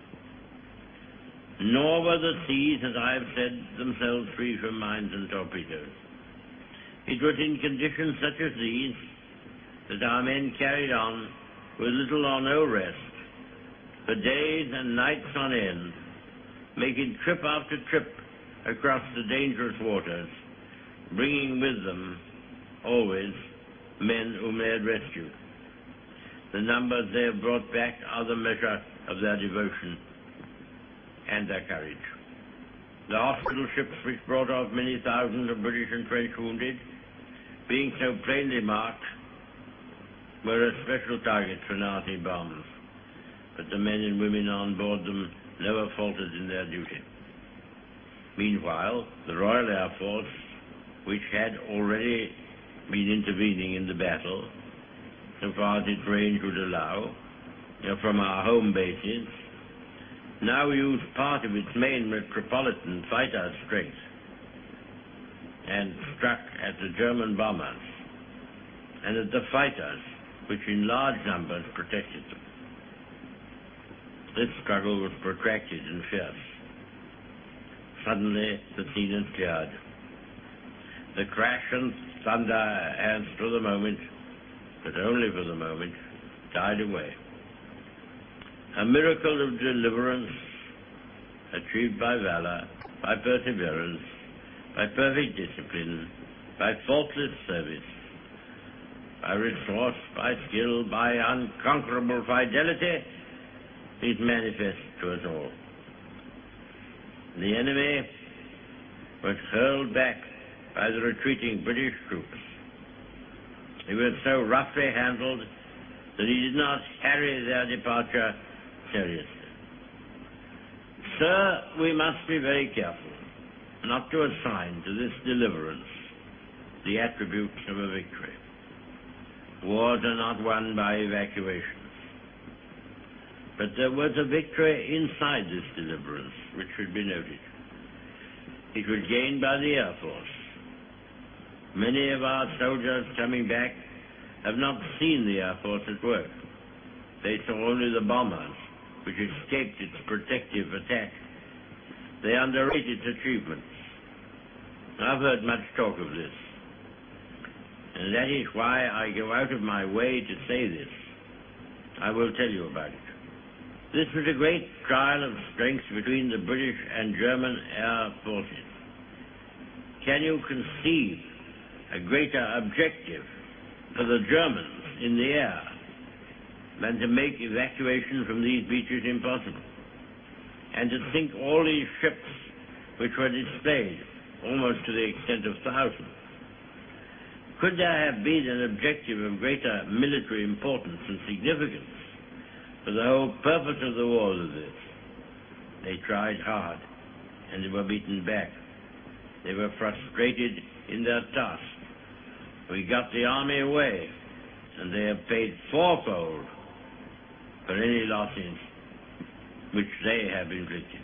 Nor were the seas, as I have said, themselves free from mines and torpedoes. It was in conditions such as these that our men carried on with little or no rest, for days and nights on end, making trip after trip across the dangerous waters, bringing with them, always, men whom they had rescued. The numbers they have brought back are the measure of their devotion and their courage. The hospital ships which brought off many thousands of British and French wounded, being so plainly marked, were a special target for Nazi bombs, but the men and women on board them never faltered in their duty. Meanwhile, the Royal Air Force, which had already been intervening in the battle, so far as its range would allow, you know, from our home bases, now used part of its main metropolitan fighter strength and struck at the German bombers and at the fighters, which in large numbers protected them. This struggle was protracted and fierce. Suddenly, the scene is cleared. The crash and thunder has, for the moment, but only for the moment, died away. A miracle of deliverance achieved by valor, by perseverance, by perfect discipline, by faultless service, by resource, by skill, by unconquerable fidelity, is manifest to us all. The enemy was hurled back by the retreating British troops. He was so roughly handled that he did not harry their departure seriously. Sir, we must be very careful not to assign to this deliverance the attributes of a victory. Wars are not won by evacuations. But there was a victory inside this deliverance, which should be noted. It was gained by the Air Force. Many of our soldiers coming back have not seen the Air Force at work. They saw only the bombers, which escaped its protective attack. They underrate its achievements. I've heard much talk of this, and that is why I go out of my way to say this. I will tell you about it. This was a great trial of strength between the British and German air forces. Can you conceive a greater objective for the Germans in the air than to make evacuation from these beaches impossible, and to sink all these ships which were displayed almost to the extent of thousands? Could there have been an objective of greater military importance and significance for the whole purpose of the war than this? They tried hard, and they were beaten back. They were frustrated in their task. We got the army away, and they have paid fourfold for any losses which they have inflicted.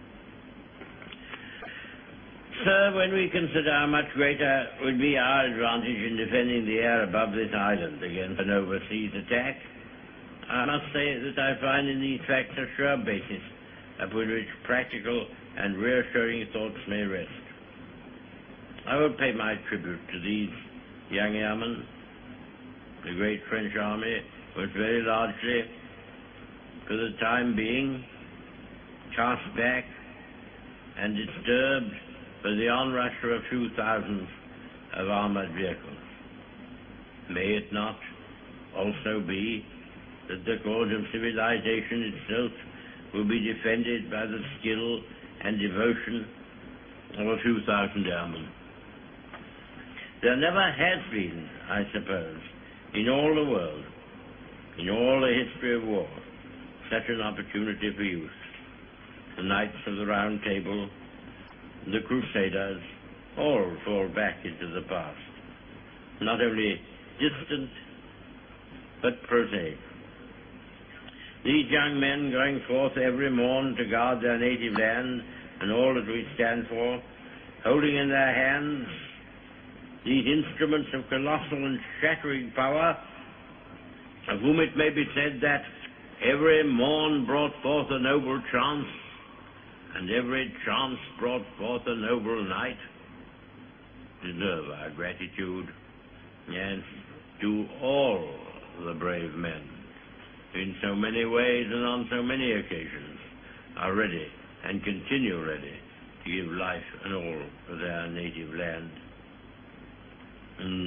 Sir, when we consider how much greater would be our advantage in defending the air above this island against an overseas attack, I must say that I find in these facts a sure basis upon which practical and reassuring thoughts may rest. I will pay my tribute to these young airmen. The great French army was very largely, for the time being, cast back and disturbed by the onrush of a few thousands of armored vehicles. May it not also be that the cause of civilization itself will be defended by the skill and devotion of a few thousand airmen? There never has been, I suppose, in all the world, in all the history of war, such an opportunity for youth. The Knights of the Round Table, the Crusaders, all fall back into the past, not only distant, but prosaic. These young men going forth every morn to guard their native land and all that we stand for, holding in their hands these instruments of colossal and shattering power, of whom it may be said that every morn brought forth a noble chance, and every chance brought forth a noble night, deserve our gratitude, yes, to all the brave men, in so many ways and on so many occasions, are ready and continue ready to give life and all for their native land.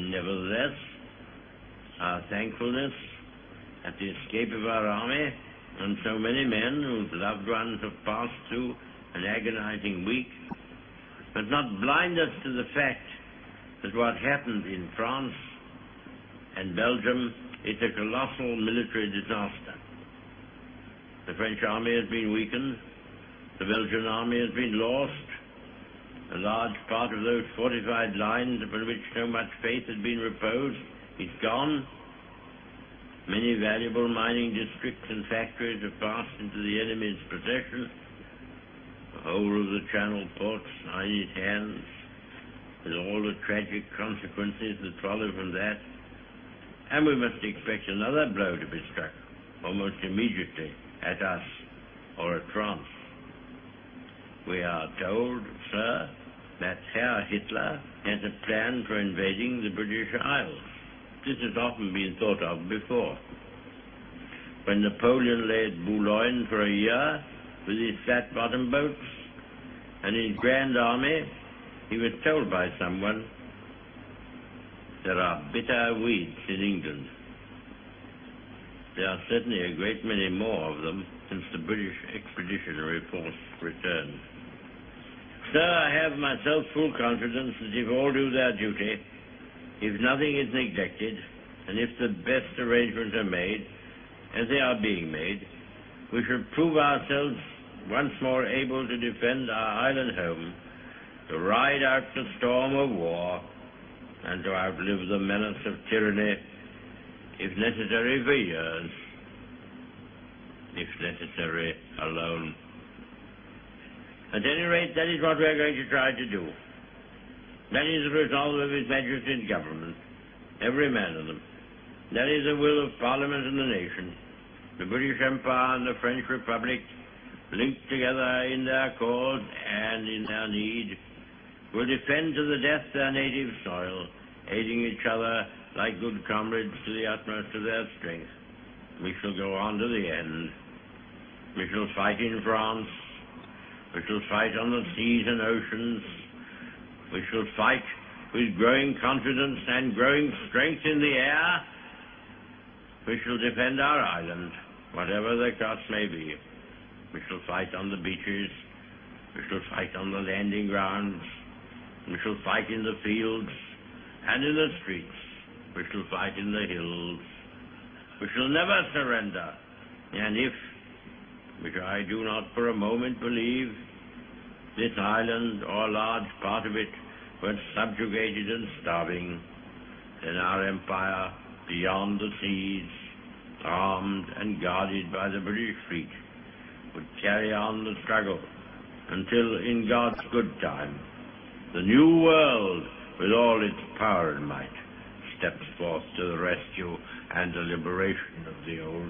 Nevertheless, our thankfulness at the escape of our army and so many men whose loved ones have passed through an agonizing week, must not blind us to the fact that what happened in France and Belgium is a colossal military disaster. The French army has been weakened, the Belgian army has been lost, a large part of those fortified lines upon which so much faith had been reposed is gone. Many valuable mining districts and factories have passed into the enemy's possession. The whole of the Channel ports are in his hands, with all the tragic consequences that follow from that. And we must expect another blow to be struck, almost immediately, at us or at France. We are told, sir, that Herr Hitler has a plan for invading the British Isles. This has often been thought of before. When Napoleon lay at Boulogne for a year with his flat-bottom boats and his grand army, he was told by someone, there are bitter weeds in England. There are certainly a great many more of them since the British Expeditionary Force returned. Sir, I have myself full confidence that if all do their duty, if nothing is neglected, and if the best arrangements are made, as they are being made, we shall prove ourselves once more able to defend our island home, to ride out the storm of war, and to outlive the menace of tyranny, if necessary for years, if necessary alone. At any rate, that is what we are going to try to do. That is the resolve of His Majesty's government, every man of them. That is the will of Parliament and the nation. The British Empire and the French Republic, linked together in their cause and in their need, will defend to the death their native soil, aiding each other like good comrades to the utmost of their strength. We shall go on to the end. We shall fight in France. We shall fight on the seas and oceans. We shall fight with growing confidence and growing strength in the air. We shall defend our island, whatever the cost may be. We shall fight on the beaches. We shall fight on the landing grounds. We shall fight in the fields and in the streets. We shall fight in the hills. We shall never surrender. And if, which I do not for a moment believe, this island or a large part of it were subjugated and starving, then our empire beyond the seas, armed and guarded by the British fleet, would carry on the struggle until, in God's good time, the new world, with all its power and might, steps forth to the rescue and the liberation of the old.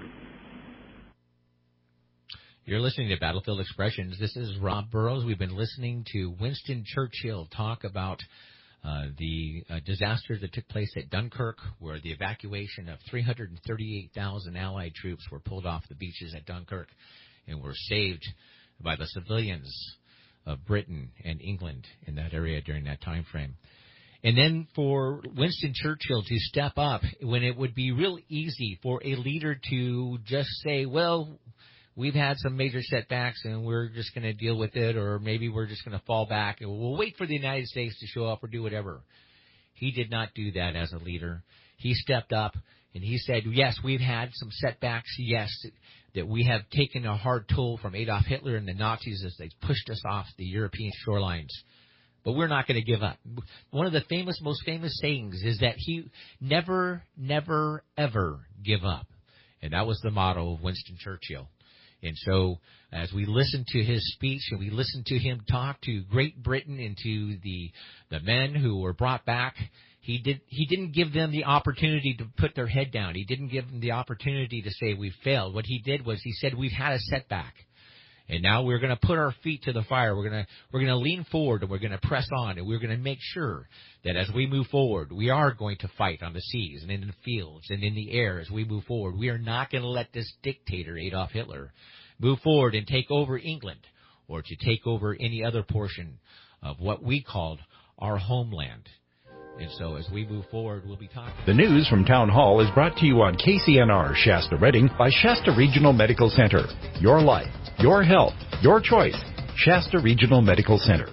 You're listening to Battlefield Expressions. This is Rob Burrows. We've been listening to Winston Churchill talk about uh, the uh, disasters that took place at Dunkirk, where the evacuation of three hundred thirty-eight thousand Allied troops were pulled off the beaches at Dunkirk and were saved by the civilians of Britain and England in that area during that time frame. And then for Winston Churchill to step up when it would be real easy for a leader to just say, well, we've had some major setbacks and we're just going to deal with it, or maybe we're just going to fall back and we'll wait for the United States to show up or do whatever. He did not do that as a leader. He stepped up and he said, yes, we've had some setbacks, yes, that we have taken a hard toll from Adolf Hitler and the Nazis as they pushed us off the European shorelines. But we're not going to give up. One of the famous, most famous sayings is that he never, never, ever give up. And that was the motto of Winston Churchill. And so as we listen to his speech and we listen to him talk to Great Britain and to the the men who were brought back, he did he didn't give them the opportunity to put their head down. He didn't give them the opportunity to say we failed. What he did was he said we've had a setback. And now we're going to put our feet to the fire. We're going to we're going to lean forward and we're going to press on, and we're going to make sure that as we move forward, we are going to fight on the seas and in the fields and in the air as we move forward. We are not going to let this dictator, Adolf Hitler, move forward and take over England or to take over any other portion of what we called our homeland. And so as we move forward, we'll be talking.
The news from Town Hall is brought to you on K C N R Shasta Redding by Shasta Regional Medical Center. Your life, your health, your choice. Shasta Regional Medical Center.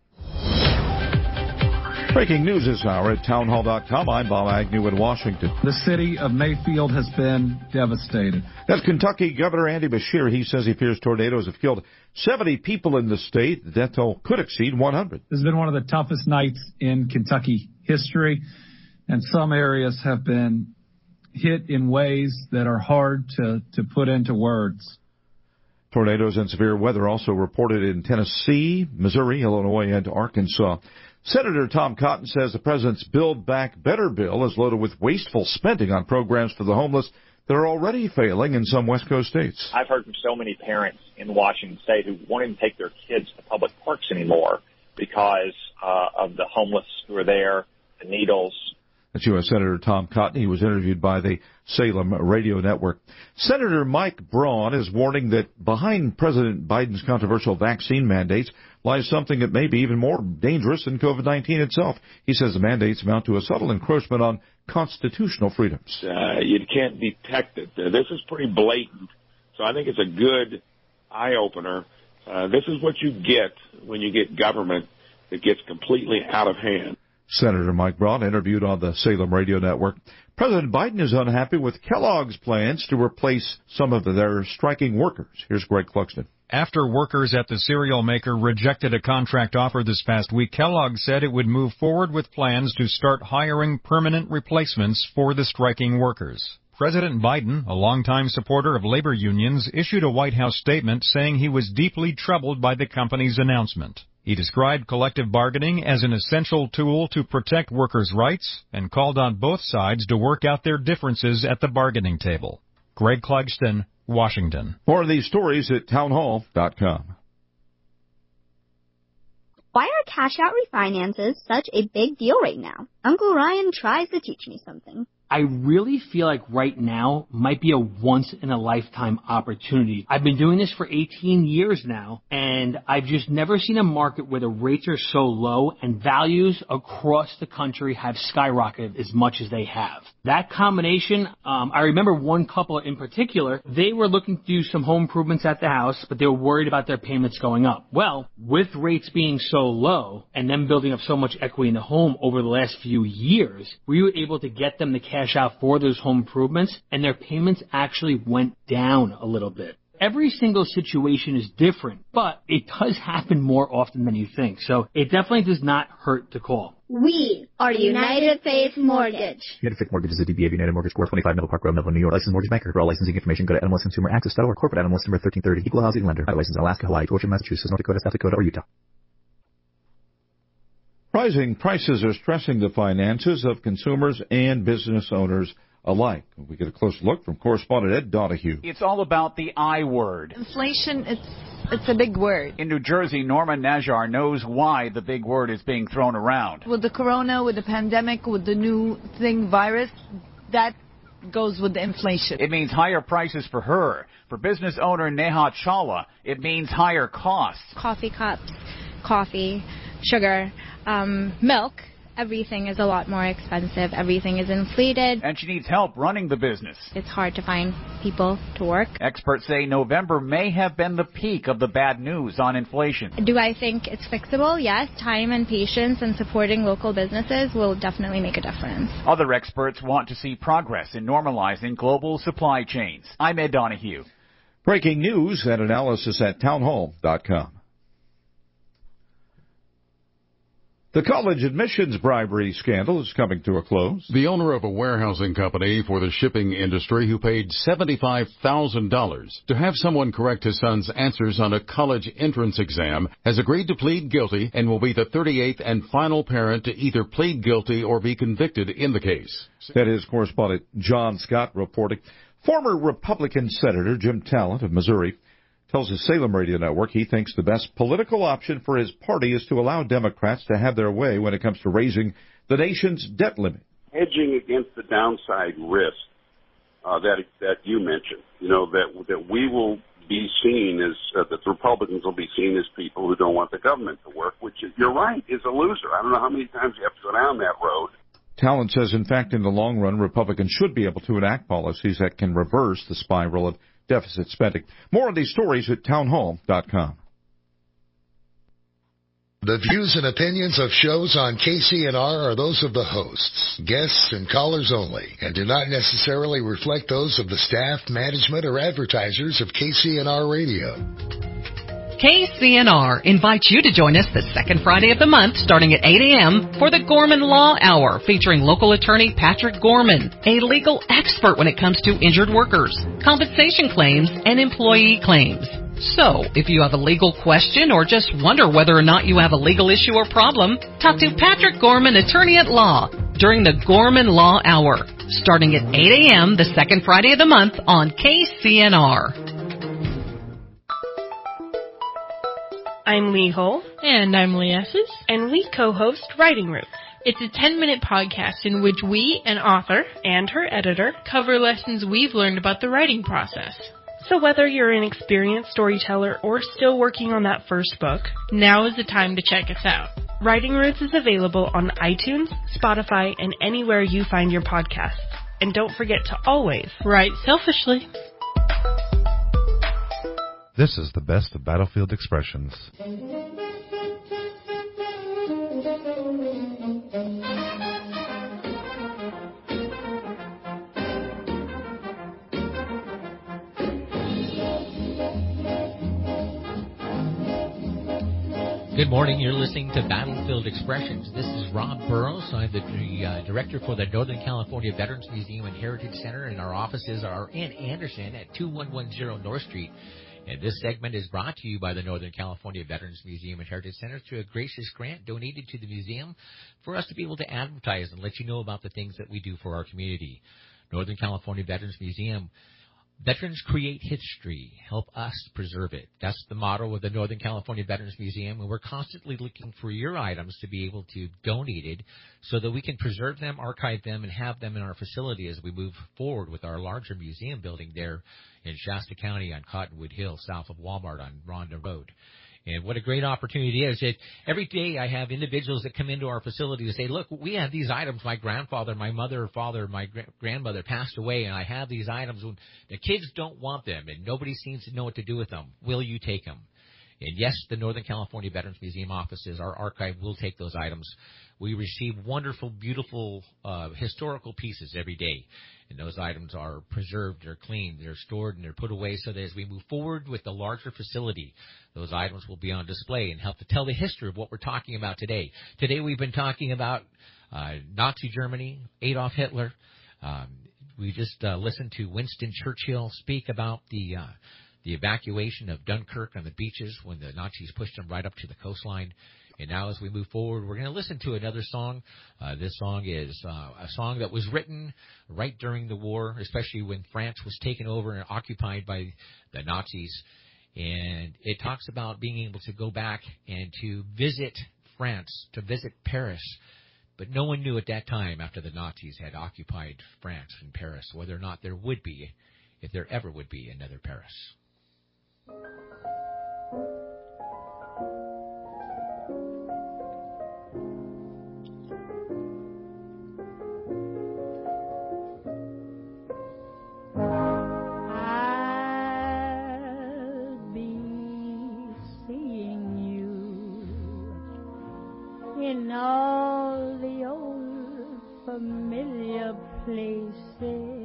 Breaking news this hour at town hall dot com. I'm Bob Agnew in Washington.
The city of Mayfield has been devastated.
That's Kentucky Governor Andy Beshear. He says he fears tornadoes have killed seventy people in the state. The death toll could exceed one hundred.
This has been one of the toughest nights in Kentucky history, and some areas have been hit in ways that are hard to, to put into words.
Tornadoes and severe weather also reported in Tennessee, Missouri, Illinois, and Arkansas. Senator Tom Cotton says the president's Build Back Better bill is loaded with wasteful spending on programs for the homeless that are already failing in some West Coast states.
I've heard from so many parents in Washington State who won't even take their kids to public parks anymore because uh, of the homeless who are there, the needles.
That's U S Senator Tom Cotton. He was interviewed by the Salem Radio Network. Senator Mike Braun is warning that behind President Biden's controversial vaccine mandates lies something that may be even more dangerous than COVID nineteen itself. He says the mandates amount to a subtle encroachment on constitutional freedoms.
Uh, you can't detect it. Uh, this is pretty blatant, so I think it's a good eye-opener. Uh, this is what you get when you get government that gets completely out of hand.
Senator Mike Braun interviewed on the Salem Radio Network. President Biden is unhappy with Kellogg's plans to replace some of their striking workers. Here's Greg Cluxton.
After workers at the cereal maker rejected a contract offer this past week, Kellogg said it would move forward with plans to start hiring permanent replacements for the striking workers. President Biden, a longtime supporter of labor unions, issued a White House statement saying he was deeply troubled by the company's announcement. He described collective bargaining as an essential tool to protect workers' rights and called on both sides to work out their differences at the bargaining table. Greg Clugston, Washington.
More of these stories at town hall dot com.
Why are cash-out refinances such a big deal right now? Uncle Ryan tries to teach me something.
I really feel like right now might be a once-in-a-lifetime opportunity. I've been doing this for eighteen years now, and I've just never seen a market where the rates are so low and values across the country have skyrocketed as much as they have. That combination, um, I remember one couple in particular, they were looking to do some home improvements at the house, but they were worried about their payments going up. Well, with rates being so low and them building up so much equity in the home over the last few years, we were able to get them the cash out for those home improvements, and their payments actually went down a little bit. Every single situation is different, but it does happen more often than you think. So it definitely does not hurt to call.
We are United Faith Mortgage.
United Faith Mortgage is a D B A of United Mortgage Corp, twenty-five Middle Park Road, Melville, New York. Licensed mortgage banker. For all licensing information, go to N M L S Consumer Access dot org. Corporate N M L S number thirteen thirty. Equal housing lender. License in Alaska, Hawaii, Georgia, Massachusetts, North Dakota, South Dakota, or Utah.
Rising prices are stressing the finances of consumers and business owners alike. We get a close look from correspondent Ed Donahue.
It's all about the I word.
Inflation, it's it's a big word.
In New Jersey, Norma Najjar knows why the big word is being thrown around.
With the corona, with the pandemic, with the new thing, virus, that goes with the inflation.
It means higher prices for her. For business owner Neha Chawla, it means higher costs.
Coffee cups, coffee, sugar, um, milk. Everything is a lot more expensive. Everything is inflated.
And she needs help running the business.
It's hard to find people to work.
Experts say November may have been the peak of the bad news on inflation.
Do I think it's fixable? Yes. Time and patience and supporting local businesses will definitely make a difference.
Other experts want to see progress in normalizing global supply chains. I'm Ed Donahue.
Breaking news and analysis at town hall dot com. The college admissions bribery scandal is coming to a close.
The owner of a warehousing company for the shipping industry who paid seventy-five thousand dollars to have someone correct his son's answers on a college entrance exam has agreed to plead guilty and will be the thirty-eighth and final parent to either plead guilty or be convicted in the case.
That is correspondent John Scott reporting. Former Republican Senator Jim Talent of Missouri tells the Salem Radio Network he thinks the best political option for his party is to allow Democrats to have their way when it comes to raising the nation's debt limit.
Hedging against the downside risk uh, that that you mentioned, you know, that that we will
be seen as, uh, that the Republicans will be seen as people who don't want the government to work, which is, you're right, is a loser. I don't know how many times you have to go down that road.
Talent says, in fact, in the long run, Republicans should be able to enact policies that can reverse the spiral of deficit spending. More on these stories at townhall dot com.
The views and opinions of shows on K C N R are those of the hosts, guests, and callers only, and do not necessarily reflect those of the staff, management, or advertisers of K C N R Radio.
K C N R invites you to join us the second Friday of the month starting at eight a.m. for the Gorman Law Hour featuring local attorney Patrick Gorman, a legal expert when it comes to injured workers, compensation claims, and employee claims. So, if you have a legal question or just wonder whether or not you have a legal issue or problem, talk to Patrick Gorman, attorney at law, during the Gorman Law Hour, starting at eight a.m. the second Friday of the month on K C N R.
I'm Lee Hull.
And I'm Lee Esses.
And we co-host Writing Roots.
It's a ten-minute podcast in which we, an author,
and her editor,
cover lessons we've learned about the writing process.
So whether you're an experienced storyteller or still working on that first book,
now is the time to check us out.
Writing Roots is available on iTunes, Spotify, and anywhere you find your podcasts. And don't forget to always
write selfishly.
This is the best of Battlefield Expressions.
Good morning. You're listening to Battlefield Expressions. This is Rob Burrows. I'm the uh, director for the Northern California Veterans Museum and Heritage Center, and our offices are in Anderson at two one one zero North Street. And this segment is brought to you by the Northern California Veterans Museum and Heritage Center through a gracious grant donated to the museum for us to be able to advertise and let you know about the things that we do for our community. Northern California Veterans Museum. Veterans create history. Help us preserve it. That's the motto of the Northern California Veterans Museum, and we're constantly looking for your items to be able to donate it so that we can preserve them, archive them, and have them in our facility as we move forward with our larger museum building there in Shasta County on Cottonwood Hill, south of Walmart on Ronda Road. And what a great opportunity it is. It, every day I have individuals that come into our facility and say, look, we have these items. My grandfather, my mother, father, my gra- grandmother passed away, and I have these items. The kids don't want them, and nobody seems to know what to do with them. Will you take them? And yes, the Northern California Veterans Museum offices, our archive, will take those items. We receive wonderful, beautiful uh, historical pieces every day. And those items are preserved, they're cleaned, they're stored, and they're put away so that as we move forward with the larger facility, those items will be on display and help to tell the history of what we're talking about today. Today we've been talking about uh, Nazi Germany, Adolf Hitler. Um, we just uh, listened to Winston Churchill speak about the uh, the evacuation of Dunkirk on the beaches when the Nazis pushed them right up to the coastline. And now as we move forward, we're going to listen to another song. Uh, this song is uh, a song that was written right during the war, especially when France was taken over and occupied by the Nazis. And it talks about being able to go back and to visit France, to visit Paris. But no one knew at that time, after the Nazis had occupied France and Paris, whether or not there would be, if there ever would be, another Paris.
In all the old familiar places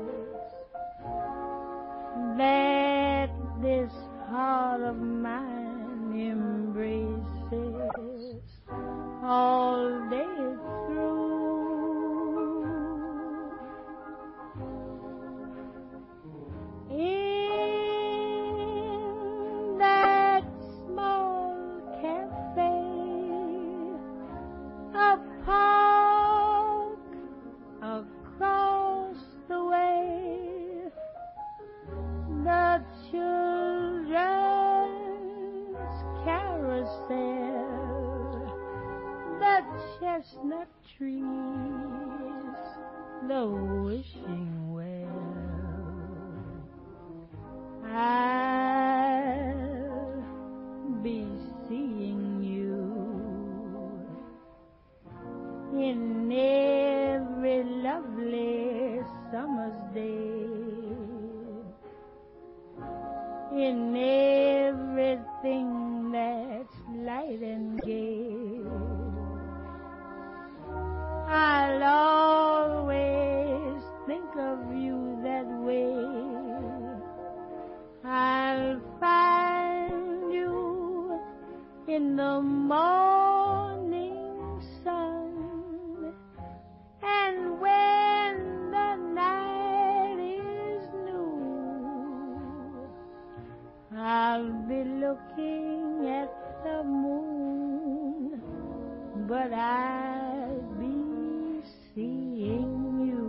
that this heart of mine embraces all day through. In that small cafe, a park across the way, the children's carousel, the chestnut trees, the wishing well. I in every lovely summer's day, in everything that's light and gay, I'll always think of you that way. I'll find you in the morning sun, and when the night is new, I'll be looking at the moon, but I'll be seeing you.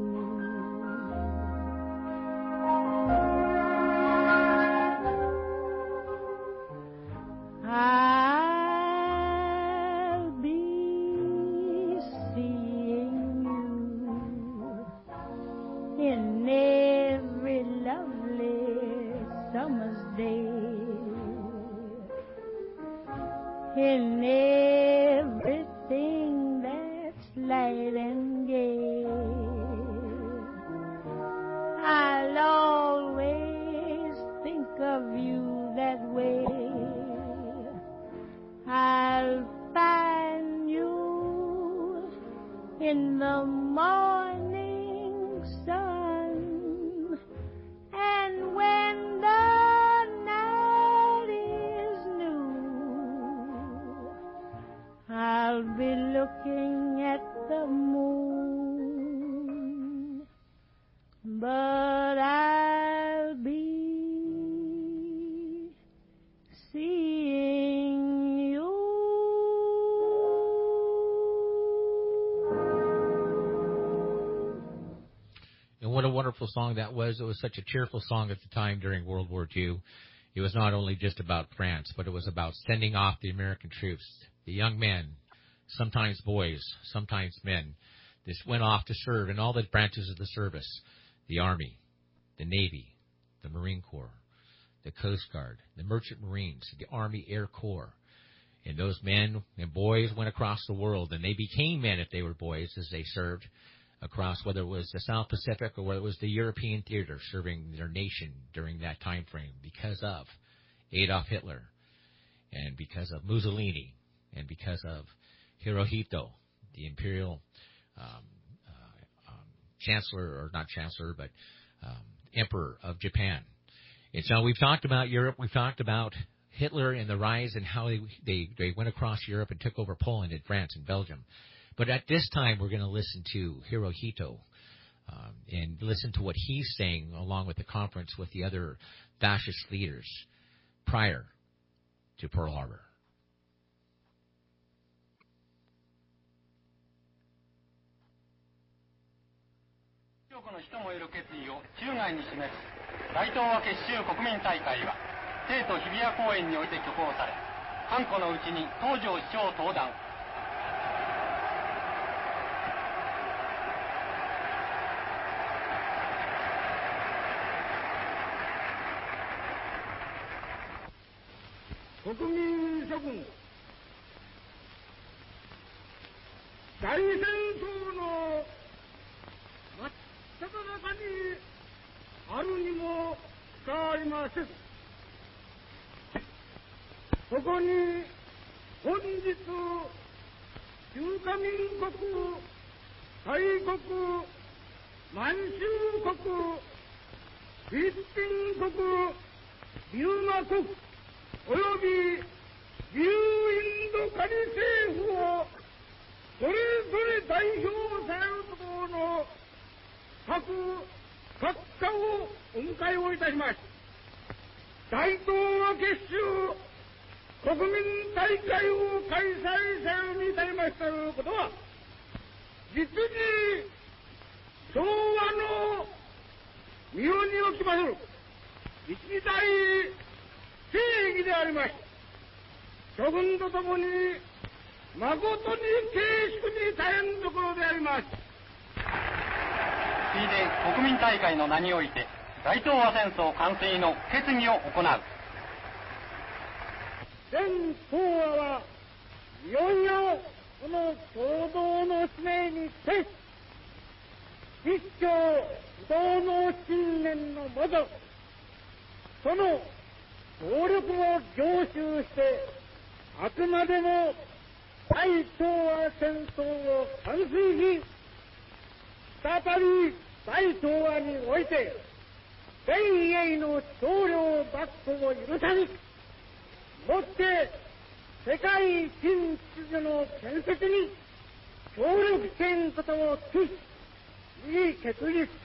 I'll be seeing you in every lovely summer's day, in everything that's light and gay. I'll always think of you that way. I'll find you in the morning sun, and when the night is new, I'll be looking at the moon, but I'll be seeing you.
And what a wonderful song that was. It was such a cheerful song at the time during World War Two. It was not only just about France, but it was about sending off the American troops, the young men, sometimes boys, sometimes men. This went off to serve in all the branches of the service: the Army, the Navy, the Marine Corps, the Coast Guard, the Merchant Marines, the Army Air Corps. And those men and boys went across the world, and they became men if they were boys as they served across, whether it was the South Pacific or whether it was the European theater, serving their nation during that time frame because of Adolf Hitler and because of Mussolini and because of Hirohito, the imperial um, uh, um, chancellor, or not chancellor, but um, emperor of Japan. And so we've talked about Europe, we've talked about Hitler and the rise and how they, they, they went across Europe and took over Poland and France and Belgium. But at this time, we're going to listen to Hirohito um, and listen to what he's saying along with the conference with the other fascist leaders prior to Pearl Harbor.
この人も得る決意を中外に示す大東亜結集国民大会は帝都日比谷公園において挙行され、半個のうちに東條市長登壇。
国民諸君、大戦争の真っ只中にあるにも変わりません。ここに本日中華民国、大国、満州国、フィリピン国、ビューマ国および自由インドカリ政府をそれぞれ代表されるところの各閣下をお迎えをいたしまし、大東亜結集国民大会を開催されるに至りましたということは、実に昭和の身をにおきましょう一大正義でありまし、諸君とともに誠に敬粛に大変ところであります。
ついで国民大会の名において大東亜戦争完遂の決議を行う。
全東亜はいよいよこの共同の使命て一挙不動の信念のもと、その総力を凝集して、あくまでも大東亜戦争を完遂し、再び大東亜において、前衛の少量跋扈を許さず、もって世界新秩序の建設に協力せんことを尽くし、い決議。いよいよ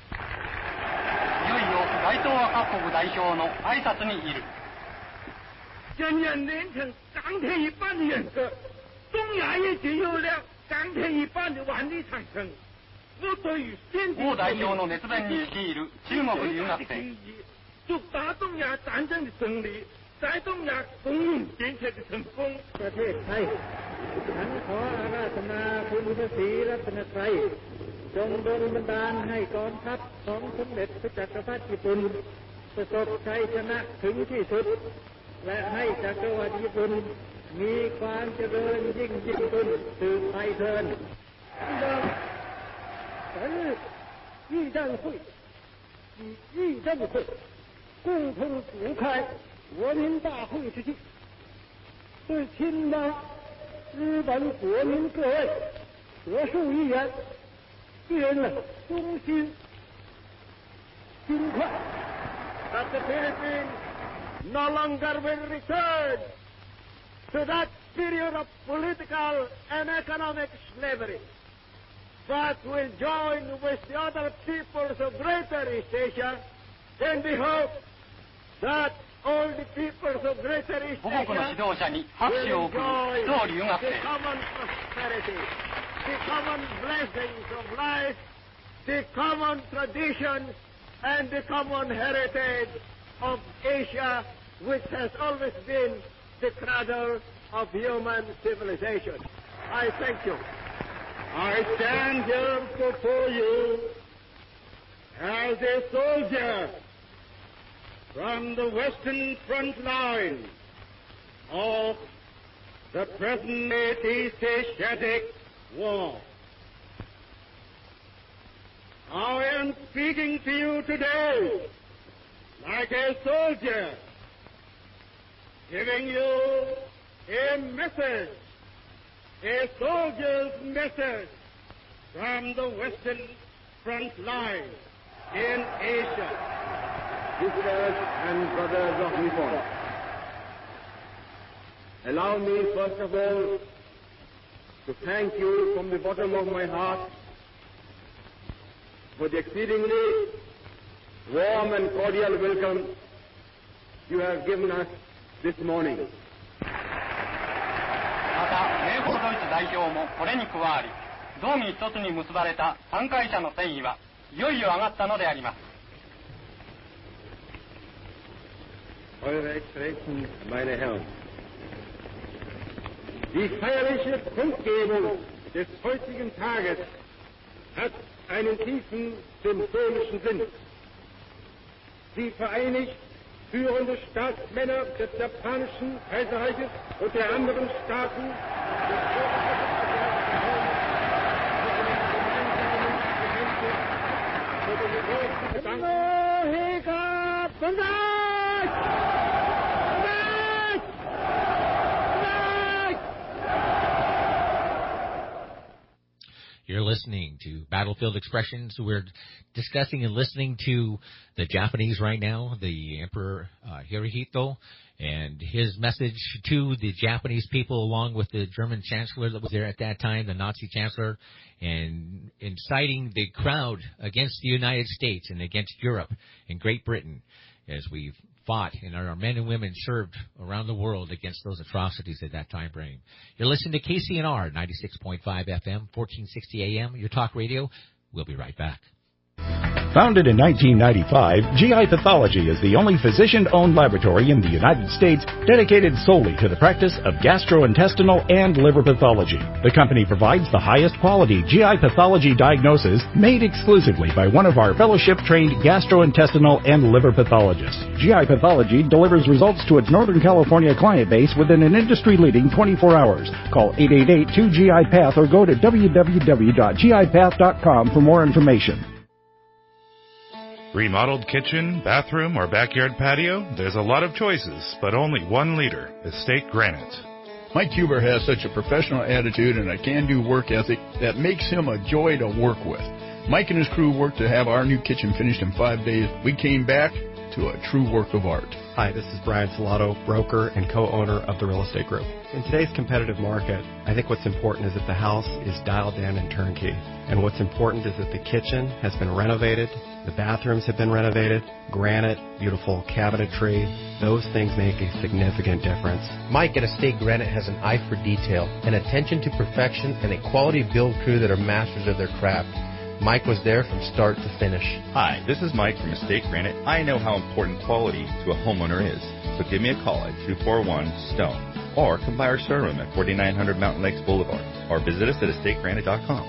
大東亜各国代表の挨拶にいる。
渐渐连成钢铁一般的人格，东亚也仅有了钢铁一般的万里长城。我对于先
王代表の熱弁に率いる中国留学生。
祝大东亚战争的胜利，在东亚公民建设的成功。ประเทศไทยฉันขออาราธนาคุณพระศรีรัตนตรัยจงดลบันดาลให้กองทัพของสมเด็จพระจักรพรรดิญี่ปุ่นประสบชัยชนะถึงที่สุดและให้จักรวรรดิญี่ปุ่นมีความเจริญยิ่งยิ่งขึ้นสืบไปเถิด本日议战会以议政会共同主开国民大会之际，对亲的日本国民各位多数议员致人了衷心轻快。That the Philippines no longer will return to that period of political and economic slavery, but will join with the other peoples of Greater East Asia, and we hope that all the peoples of Greater East Asia will enjoy the common prosperity, the common blessings of life, the common traditions, and the common heritage of Asia, which has always been the cradle of human civilization. I thank you. I stand here before you as a soldier from the Western front line of the present East Asiatic war. I am speaking to you today like a soldier, giving you a message, a soldier's message from the Western front line in Asia. Sisters and brothers of Nippon, allow me first of all to thank you from the bottom of my heart for the exceedingly warm and cordial welcome you have given us this morning.
また、名宝ドイツ代表もこれに加わり、道義一つに結ばれた参会者の戦意はいよいよ上がったのであります。
Eure Exzellenzen, meine Herren, die feierliche Kundgebung des heutigen Tages hat einen tiefen symbolischen Sinn. Sie vereinigt führende Staatsmänner des japanischen Kaiserreiches und der anderen Staaten des
You're listening to Battlefield Expressions. We're discussing and listening to the Japanese right now, the Emperor uh, Hirohito, and his message to the Japanese people along with the German Chancellor that was there at that time, the Nazi Chancellor, and inciting the crowd against the United States and against Europe and Great Britain as we've fought and our men and women served around the world against those atrocities at that time frame. You're listening to K C N R ninety-six point five F M, fourteen sixty A M, your talk radio. We'll be right back.
Founded in nineteen ninety-five, G I Pathology is the only physician-owned laboratory in the United States dedicated solely to the practice of gastrointestinal and liver pathology. The company provides the highest quality G I pathology diagnosis made exclusively by one of our fellowship-trained gastrointestinal and liver pathologists. G I Pathology delivers results to its Northern California client base within an industry-leading twenty-four hours. Call eight eight eight, two G I Path or go to w w w dot g i path dot com for more information.
Remodeled kitchen, bathroom, or backyard patio? There's a lot of choices, but only one leader, Estate Granite.
Mike Huber has such a professional attitude and a can-do work ethic that makes him a joy to work with. Mike and his crew worked to have our new kitchen finished in five days. We came back to a true work of art.
Hi, this is Brian Salato, broker and co-owner of the Real Estate Group. In today's competitive market, I think what's important is that the house is dialed in and turnkey. And what's important is that the kitchen has been renovated, the bathrooms have been renovated, granite, beautiful cabinetry. Those things make a significant difference.
Mike at Estate Granite has an eye for detail, an attention to perfection, and a quality build crew that are masters of their craft. Mike was there from start to finish.
Hi, this is Mike from Estate Granite. I know how important quality to a homeowner is, so give me a call at two four one, STONE or come by our showroom at forty-nine hundred Mountain Lakes Boulevard or visit us at estate granite dot com.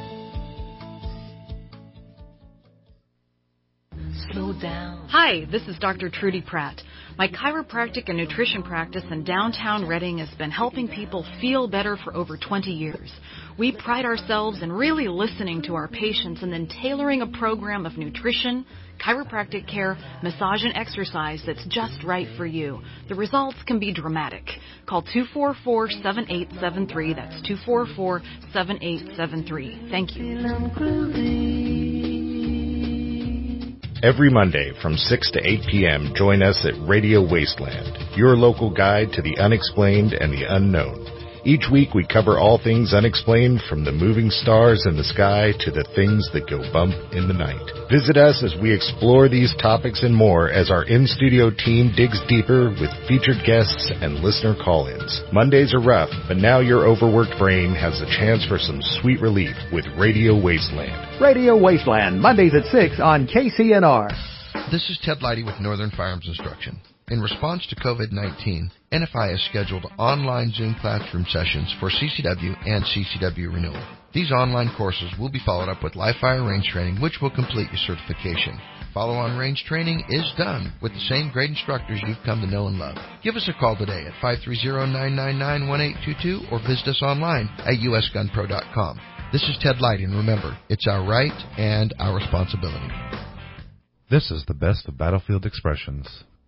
Slow down. Hi, this is Doctor Trudy Pratt. My chiropractic and nutrition practice in downtown Redding has been helping people feel better for over twenty years. We pride ourselves in really listening to our patients and then tailoring a program of nutrition, chiropractic care, massage, and exercise that's just right for you. The results can be dramatic. Call two four four, seven eight seven three. That's two four four, seven eight seven three. Thank you.
Every Monday from six to eight p.m., join us at Radio Wasteland, your local guide to the unexplained and the unknown. Each week we cover all things unexplained, from the moving stars in the sky to the things that go bump in the night. Visit us as we explore these topics and more as our in-studio team digs deeper with featured guests and listener call-ins. Mondays are rough, but now your overworked brain has a chance for some sweet relief with Radio Wasteland.
Radio Wasteland, Mondays at six on K C N R.
This is Ted Leidy with Northern Firearms Instruction. In response to COVID nineteen, N F I has scheduled online Zoom classroom sessions for C C W and C C W renewal. These online courses will be followed up with live fire range training, which will complete your certification. Follow-on range training is done with the same great instructors you've come to know and love. Give us a call today at five three zero, nine nine nine, one eight two two or visit us online at u s gun pro dot com. This is Ted Leidy, and remember, it's our right and our responsibility.
This is the best of Battlefield Expressions.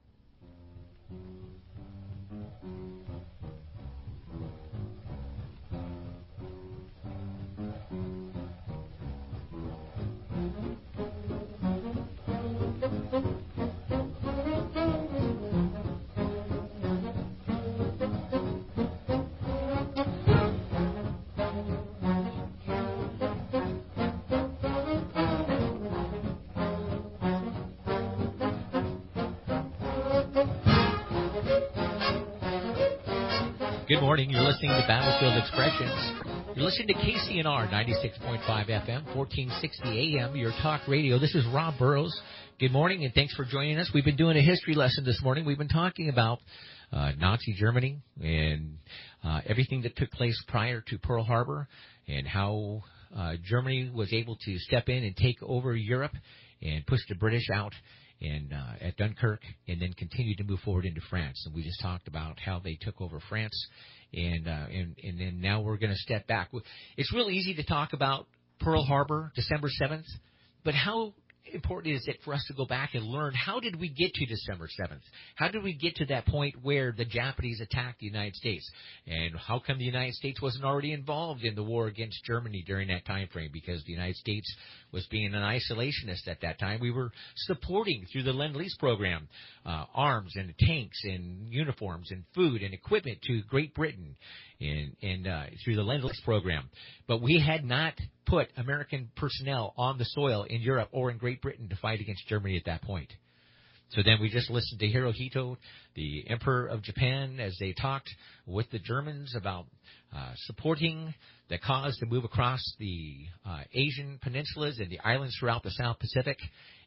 Good morning. You're listening to Battlefield Expressions. You're listening to K C N R ninety-six point five F M, fourteen sixty A M, your talk radio. This is Rob Burrows. Good morning, and thanks for joining us. We've been doing a history lesson this morning. We've been talking about uh, Nazi Germany and uh, everything that took place prior to Pearl Harbor and how uh, Germany was able to step in and take over Europe and push the British out and uh, at Dunkirk, and then continue to move forward into France. And we just talked about how they took over France, and uh, and, and then now we're going to step back. It's real easy to talk about Pearl Harbor, December seventh, but how important is it for us to go back and learn, how did we get to December seventh? How did we get to that point where the Japanese attacked the United States? And how come the United States wasn't already involved in the war against Germany during that time frame? Because the United States was being an isolationist at that time. We were supporting, through the Lend-Lease program, uh, arms and tanks and uniforms and food and equipment to Great Britain and, and uh, through the Lend-Lease program. But we had not put American personnel on the soil in Europe or in Great Britain to fight against Germany at that point. So then we just listened to Hirohito, the Emperor of Japan, as they talked with the Germans about uh, supporting the cause to move across the uh, Asian peninsulas and the islands throughout the South Pacific.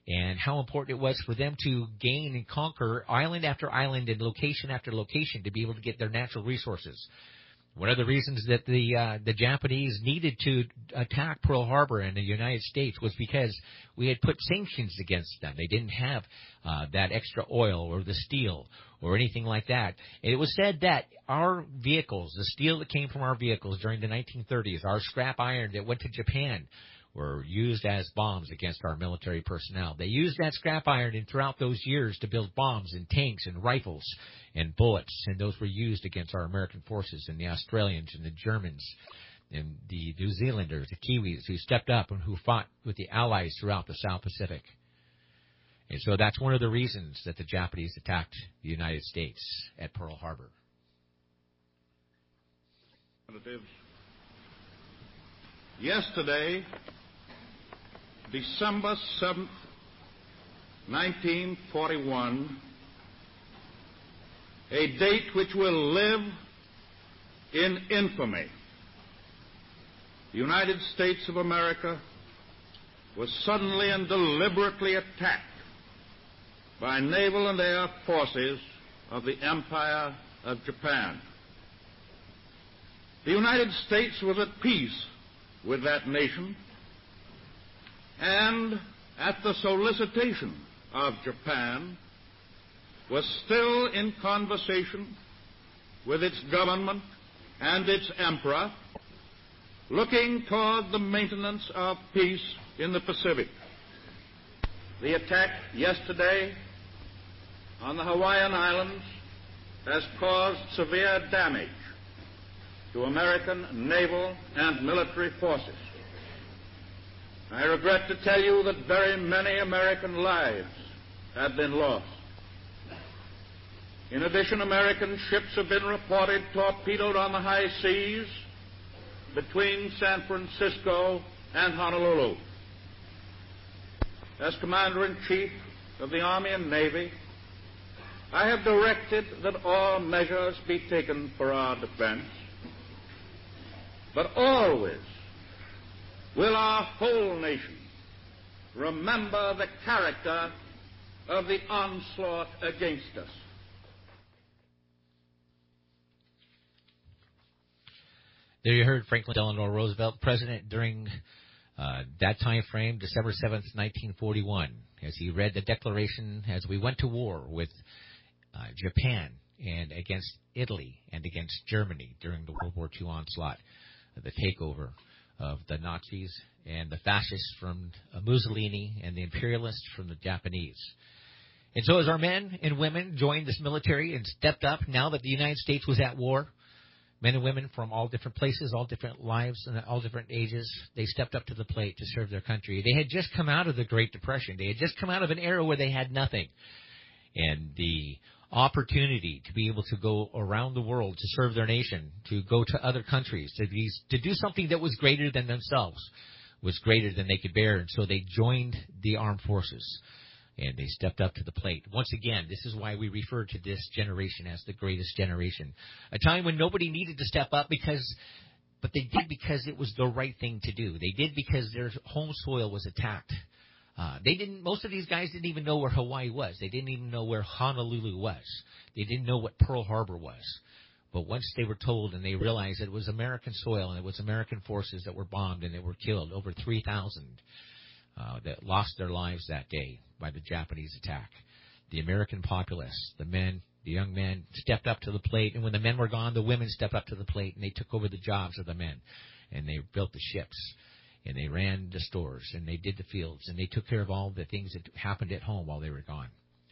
and how important it was for them to gain and conquer island after island and location after location to be able to get their natural resources. One of the reasons that the uh, the Japanese needed to attack Pearl Harbor in the United States was because we had put sanctions against them. They didn't have uh, that extra oil or the steel or anything like that. And it was said that our vehicles, the steel that came from our vehicles during the nineteen thirties, our scrap iron that went to Japan, were used as bombs against our military personnel. They used that scrap iron and throughout those years to build bombs and tanks and rifles and bullets, and those were used against our American forces and the Australians and the Germans and the New Zealanders, the Kiwis, who stepped up and who fought with the Allies throughout the South Pacific. And so that's one of the reasons that the Japanese attacked the United States at Pearl Harbor.
Yesterday, December seventh, nineteen forty-one, a date which will live in infamy. The United States of America was suddenly and deliberately attacked by naval and air forces of the Empire of Japan. The United States was at peace with that nation, and at the solicitation of Japan, was still in conversation with its government and its emperor, looking toward the maintenance of peace in the Pacific. The attack yesterday on the Hawaiian Islands has caused severe damage to American naval and military forces. I regret to tell you that very many American lives have been lost. In addition, American ships have been reported torpedoed on the high seas between San Francisco and Honolulu. As Commander-in-Chief of the Army and Navy, I have directed that all measures be taken for our defense. But always will our whole nation remember the character of the onslaught against us.
There you heard Franklin Delano Roosevelt, president during uh, that time frame, December seventh, nineteen forty-one, as he read the declaration as we went to war with uh, Japan and against Italy and against Germany during the World War Two onslaught, the takeover of the Nazis and the fascists from uh, Mussolini and the imperialists from the Japanese. And so as our men and women joined this military and stepped up, now that the United States was at war, men and women from all different places, all different lives, and all different ages, they stepped up to the plate to serve their country. They had just come out of the Great Depression. They had just come out of an era where they had nothing. And the opportunity to be able to go around the world to serve their nation, to go to other countries, to be, to do something that was greater than themselves, was greater than they could bear. And so they joined the armed forces. And they stepped up to the plate. Once again, this is why we refer to this generation as the greatest generation. A time when nobody needed to step up because, but they did because it was the right thing to do. They did because their home soil was attacked. Uh, they didn't, most of these guys didn't even know where Hawaii was. They didn't even know where Honolulu was. They didn't know what Pearl Harbor was. But once they were told and they realized that it was American soil and it was American forces that were bombed and they were killed, over three thousand uh, that lost their lives that day by the Japanese attack. The American populace, the men, the young men, stepped up to the plate. And when the men were gone, the women stepped up to the plate and they took over the jobs of the men. And they built the ships. And they ran the stores. And they did the fields. And they took care of all the things that happened at home while they were gone.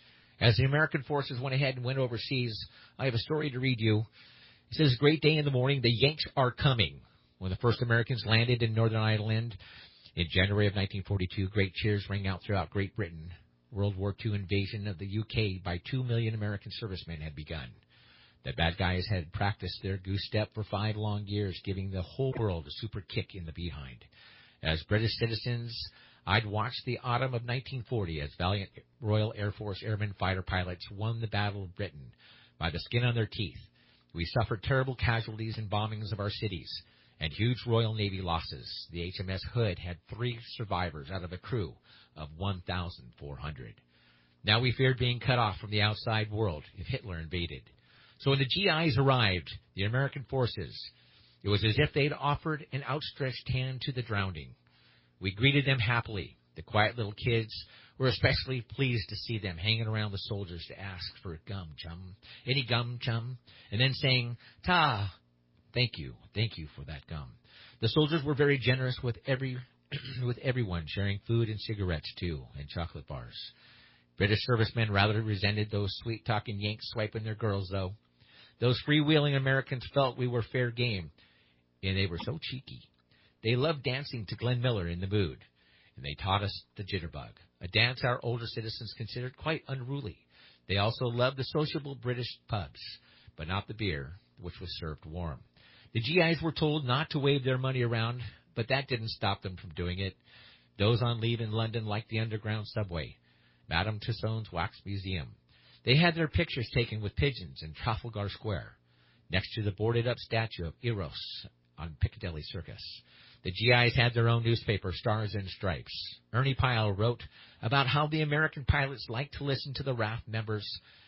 As the American forces went ahead and went overseas, I have a story to read you. It says, "Great day in the morning, the Yanks are coming." When the first Americans landed in Northern Ireland in January of nineteen forty-two, great cheers rang out throughout Great Britain. World War Two invasion of the U K by two million American servicemen had begun. The bad guys had practiced their goose step for five long years, giving the whole world a super kick in the behind. As British citizens, I'd watched the autumn of nineteen forty as valiant Royal Air Force airmen fighter pilots won the Battle of Britain by the skin on their teeth. We suffered terrible casualties and bombings of our cities. and huge Royal Navy losses. The H M S Hood had three survivors out of a crew of one thousand four hundred. Now we feared being cut off from the outside world if Hitler invaded. So when the G Is arrived, the American forces, it was as if they'd offered an outstretched hand to the drowning. We greeted them happily. The quiet little kids were especially pleased to see them hanging around the soldiers to ask for gum, chum, any gum, chum, and then saying, ta, thank you, thank you for that gum. The soldiers were very generous with every with everyone, sharing food and cigarettes, too, and chocolate bars. British servicemen rather resented those sweet-talking Yanks swiping their girls, though. Those freewheeling Americans felt we were fair game, and they were so cheeky. They loved dancing to Glenn Miller in the Mood, and they taught us the jitterbug, a dance our older citizens considered quite unruly. They also loved the sociable British pubs, but not the beer, which was served warm. The G Is were told not to wave their money around, but that didn't stop them from doing it. Those on leave in London liked the underground subway, Madame Tussauds Wax Museum. They had their pictures taken with pigeons in Trafalgar Square, next to the boarded-up statue of Eros on Piccadilly Circus. The G Is had their own newspaper, Stars and Stripes. Ernie Pyle wrote about how the American pilots liked to listen to the R A F members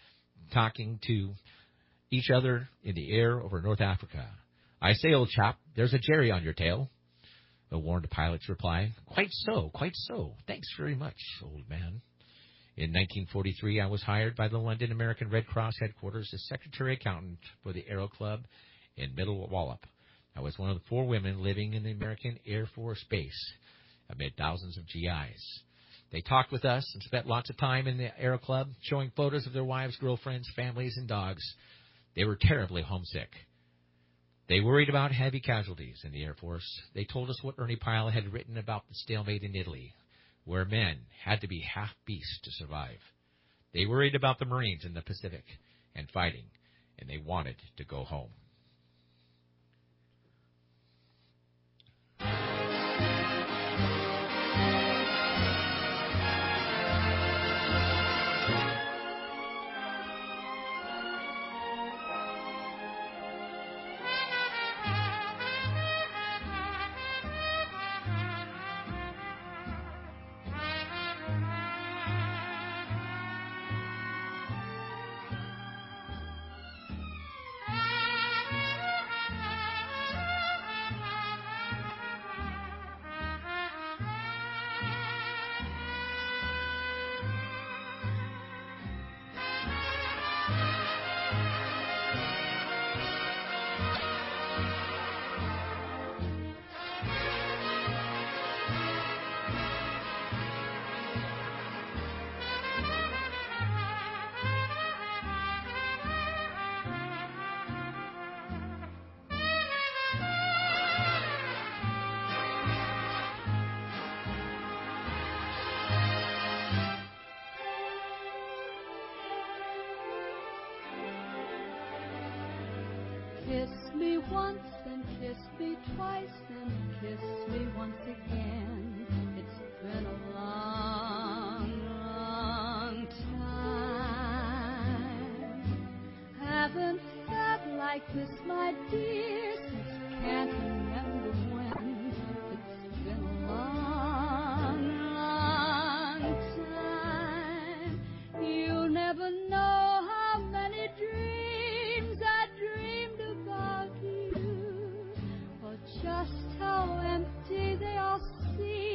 talking to each other in the air over North Africa. I say, old chap, there's a Jerry on your tail. The warned pilot's reply, quite so, quite so. Thanks very much, old man. In nineteen forty-three, I was hired by the London American Red Cross headquarters as secretary accountant for the Aero Club in Middle Wallop. I was one of the four women living in the American Air Force Base amid thousands of G Is. They talked with us and spent lots of time in the Aero Club, showing photos of their wives, girlfriends, families, and dogs. They were terribly homesick. They worried about heavy casualties in the Air Force. They told us what Ernie Pyle had written about the stalemate in Italy, where men had to be half beasts to survive. They worried about the Marines in the Pacific and fighting, and they wanted to go home.
Kiss me once and kiss me twice and kiss me once again. It's been a long, long time. Haven't felt like this, my dear, since can't remember when. It's been a long, long time. You'll never know how many dreams I dreamed about you, or just how empty they all seem.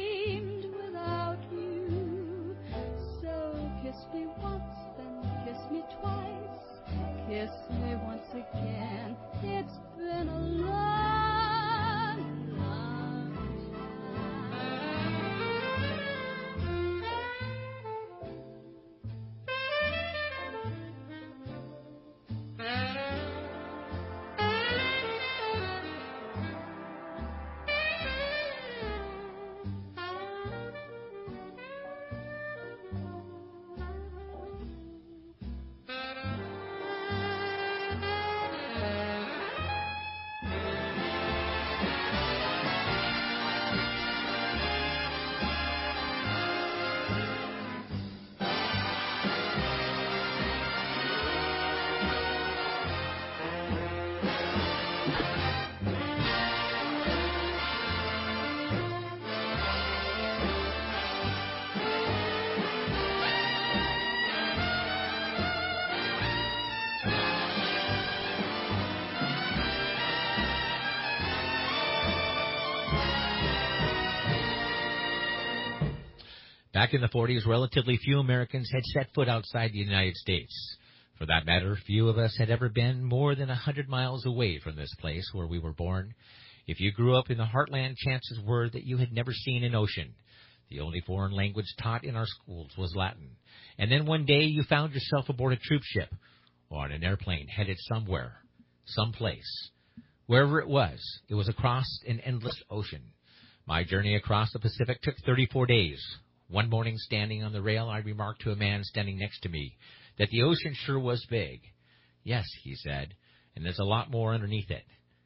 Back in the forties, relatively few Americans had set foot outside the United States. For that matter, few of us had ever been more than a hundred miles away from this place where we were born. If you grew up in the heartland, chances were that you had never seen an ocean. The only foreign language taught in our schools was Latin. And then one day you found yourself aboard a troop ship or on an airplane headed somewhere, someplace. Wherever it was, it was across an endless ocean. My journey across the Pacific took thirty-four days. One morning, standing on the rail, I remarked to a man standing next to me that the ocean sure was big. Yes, he said, and there's a lot more underneath it.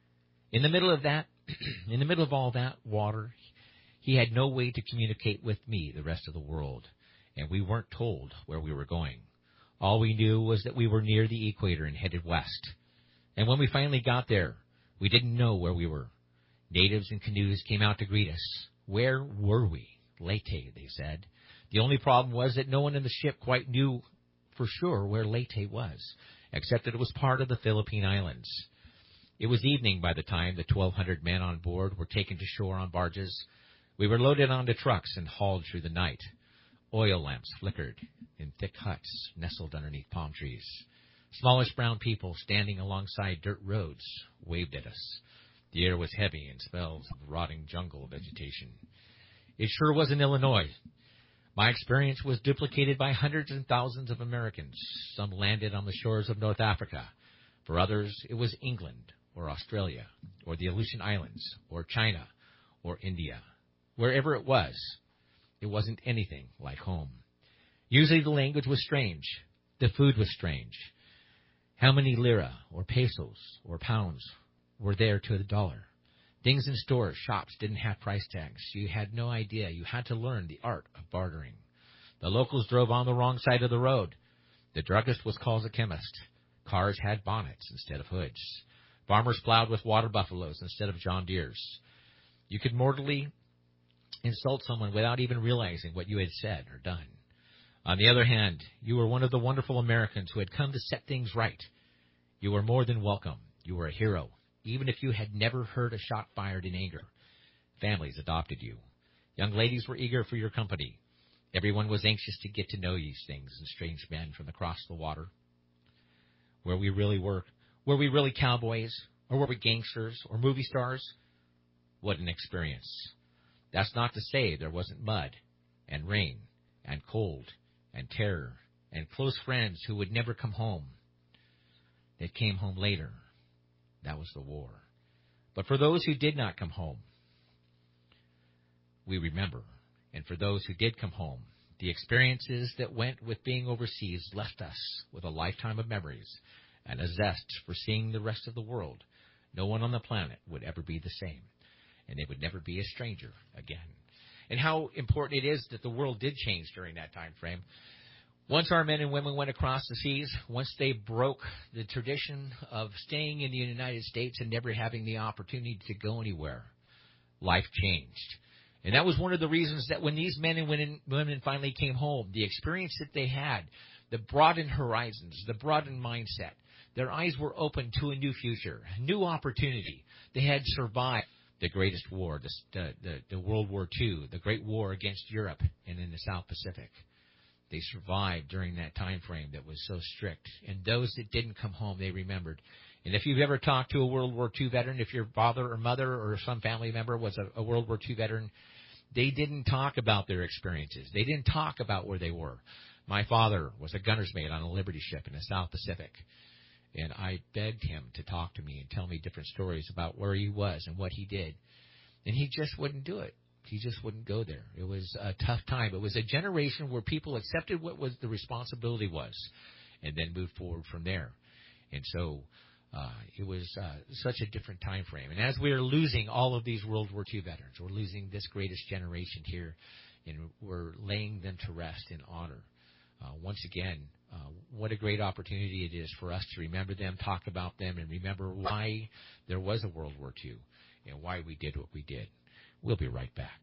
In the middle of that, in the middle of all that water, he had no way to communicate with me, the rest of the world, and we weren't told where we were going. All we knew was that we were near the equator and headed west. And when we finally got there, we didn't know where we were. Natives in canoes came out to greet us. Where were we? Leyte, they said. The only problem was that no one in the ship quite knew for sure where Leyte was, except that it was part of the Philippine Islands. It was evening by the time the twelve hundred men on board were taken to shore on barges. We were loaded onto trucks and hauled through the night. Oil lamps flickered in thick huts nestled underneath palm trees. Smallish brown people standing alongside dirt roads waved at us. The air was heavy and smelled of rotting jungle vegetation. It sure was in Illinois. My experience was duplicated by hundreds and thousands of Americans. Some landed on the shores of North Africa. For others, it was England or Australia or the Aleutian Islands or China or India. Wherever it was, it wasn't anything like home. Usually the language was strange. The food was strange. How many lira or pesos or pounds were there to the dollar? Things in stores, shops didn't have price tags. You had no idea. You had to learn the art of bartering. The locals drove on the wrong side of the road. The druggist was called a chemist. Cars had bonnets instead of hoods. Farmers plowed with water buffaloes instead of John Deeres. You could mortally insult someone without even realizing what you had said or done. On the other hand, you were one of the wonderful Americans who had come to set things right. You were more than welcome. You were a hero, even if you had never heard a shot fired in anger. Families adopted you. Young ladies were eager for your company. Everyone was anxious to get to know these things and strange men from across the water. Where we really were, were we really cowboys, or were we gangsters, or movie stars? What an experience. That's not to say there wasn't mud, and rain, and cold, and terror, and close friends who would never come home. They came home later. That was the war. But for those who did not come home, we remember. And for those who did come home, the experiences that went with being overseas left us with a lifetime of memories and a zest for seeing the rest of the world. No one on the planet would ever be the same, and they would never be a stranger again. And how important it is that the world did change during that time frame. Once our men and women went across the seas, once they broke the tradition of staying in the United States and never having the opportunity to go anywhere, life changed. And that was one of the reasons that when these men and women, women finally came home, the experience that they had, the broadened horizons, the broadened mindset, their eyes were open to a new future, a new opportunity. They had survived the greatest war, the, the, the World War Two, the Great War against Europe and in the South Pacific. They survived during that time frame that was so strict. And those that didn't come home, they remembered. And if you've ever talked to a World War Two veteran, if your father or mother or some family member was a, a World War Two veteran, they didn't talk about their experiences. They didn't talk about where they were. My father was a gunner's mate on a Liberty ship in the South Pacific. And I begged him to talk to me and tell me different stories about where he was and what he did. And he just wouldn't do it. He just wouldn't go there. It was a tough time. It was a generation where people accepted what was the responsibility was and then moved forward from there. And so uh, it was uh, such a different time frame. And as we are losing all of these World War Two veterans, we're losing this greatest generation here, and we're laying them to rest in honor. Uh, once again, uh, what a great opportunity it is for us to remember them, talk about them, and remember why there was a World War Two and why we did what we did. We'll be right back.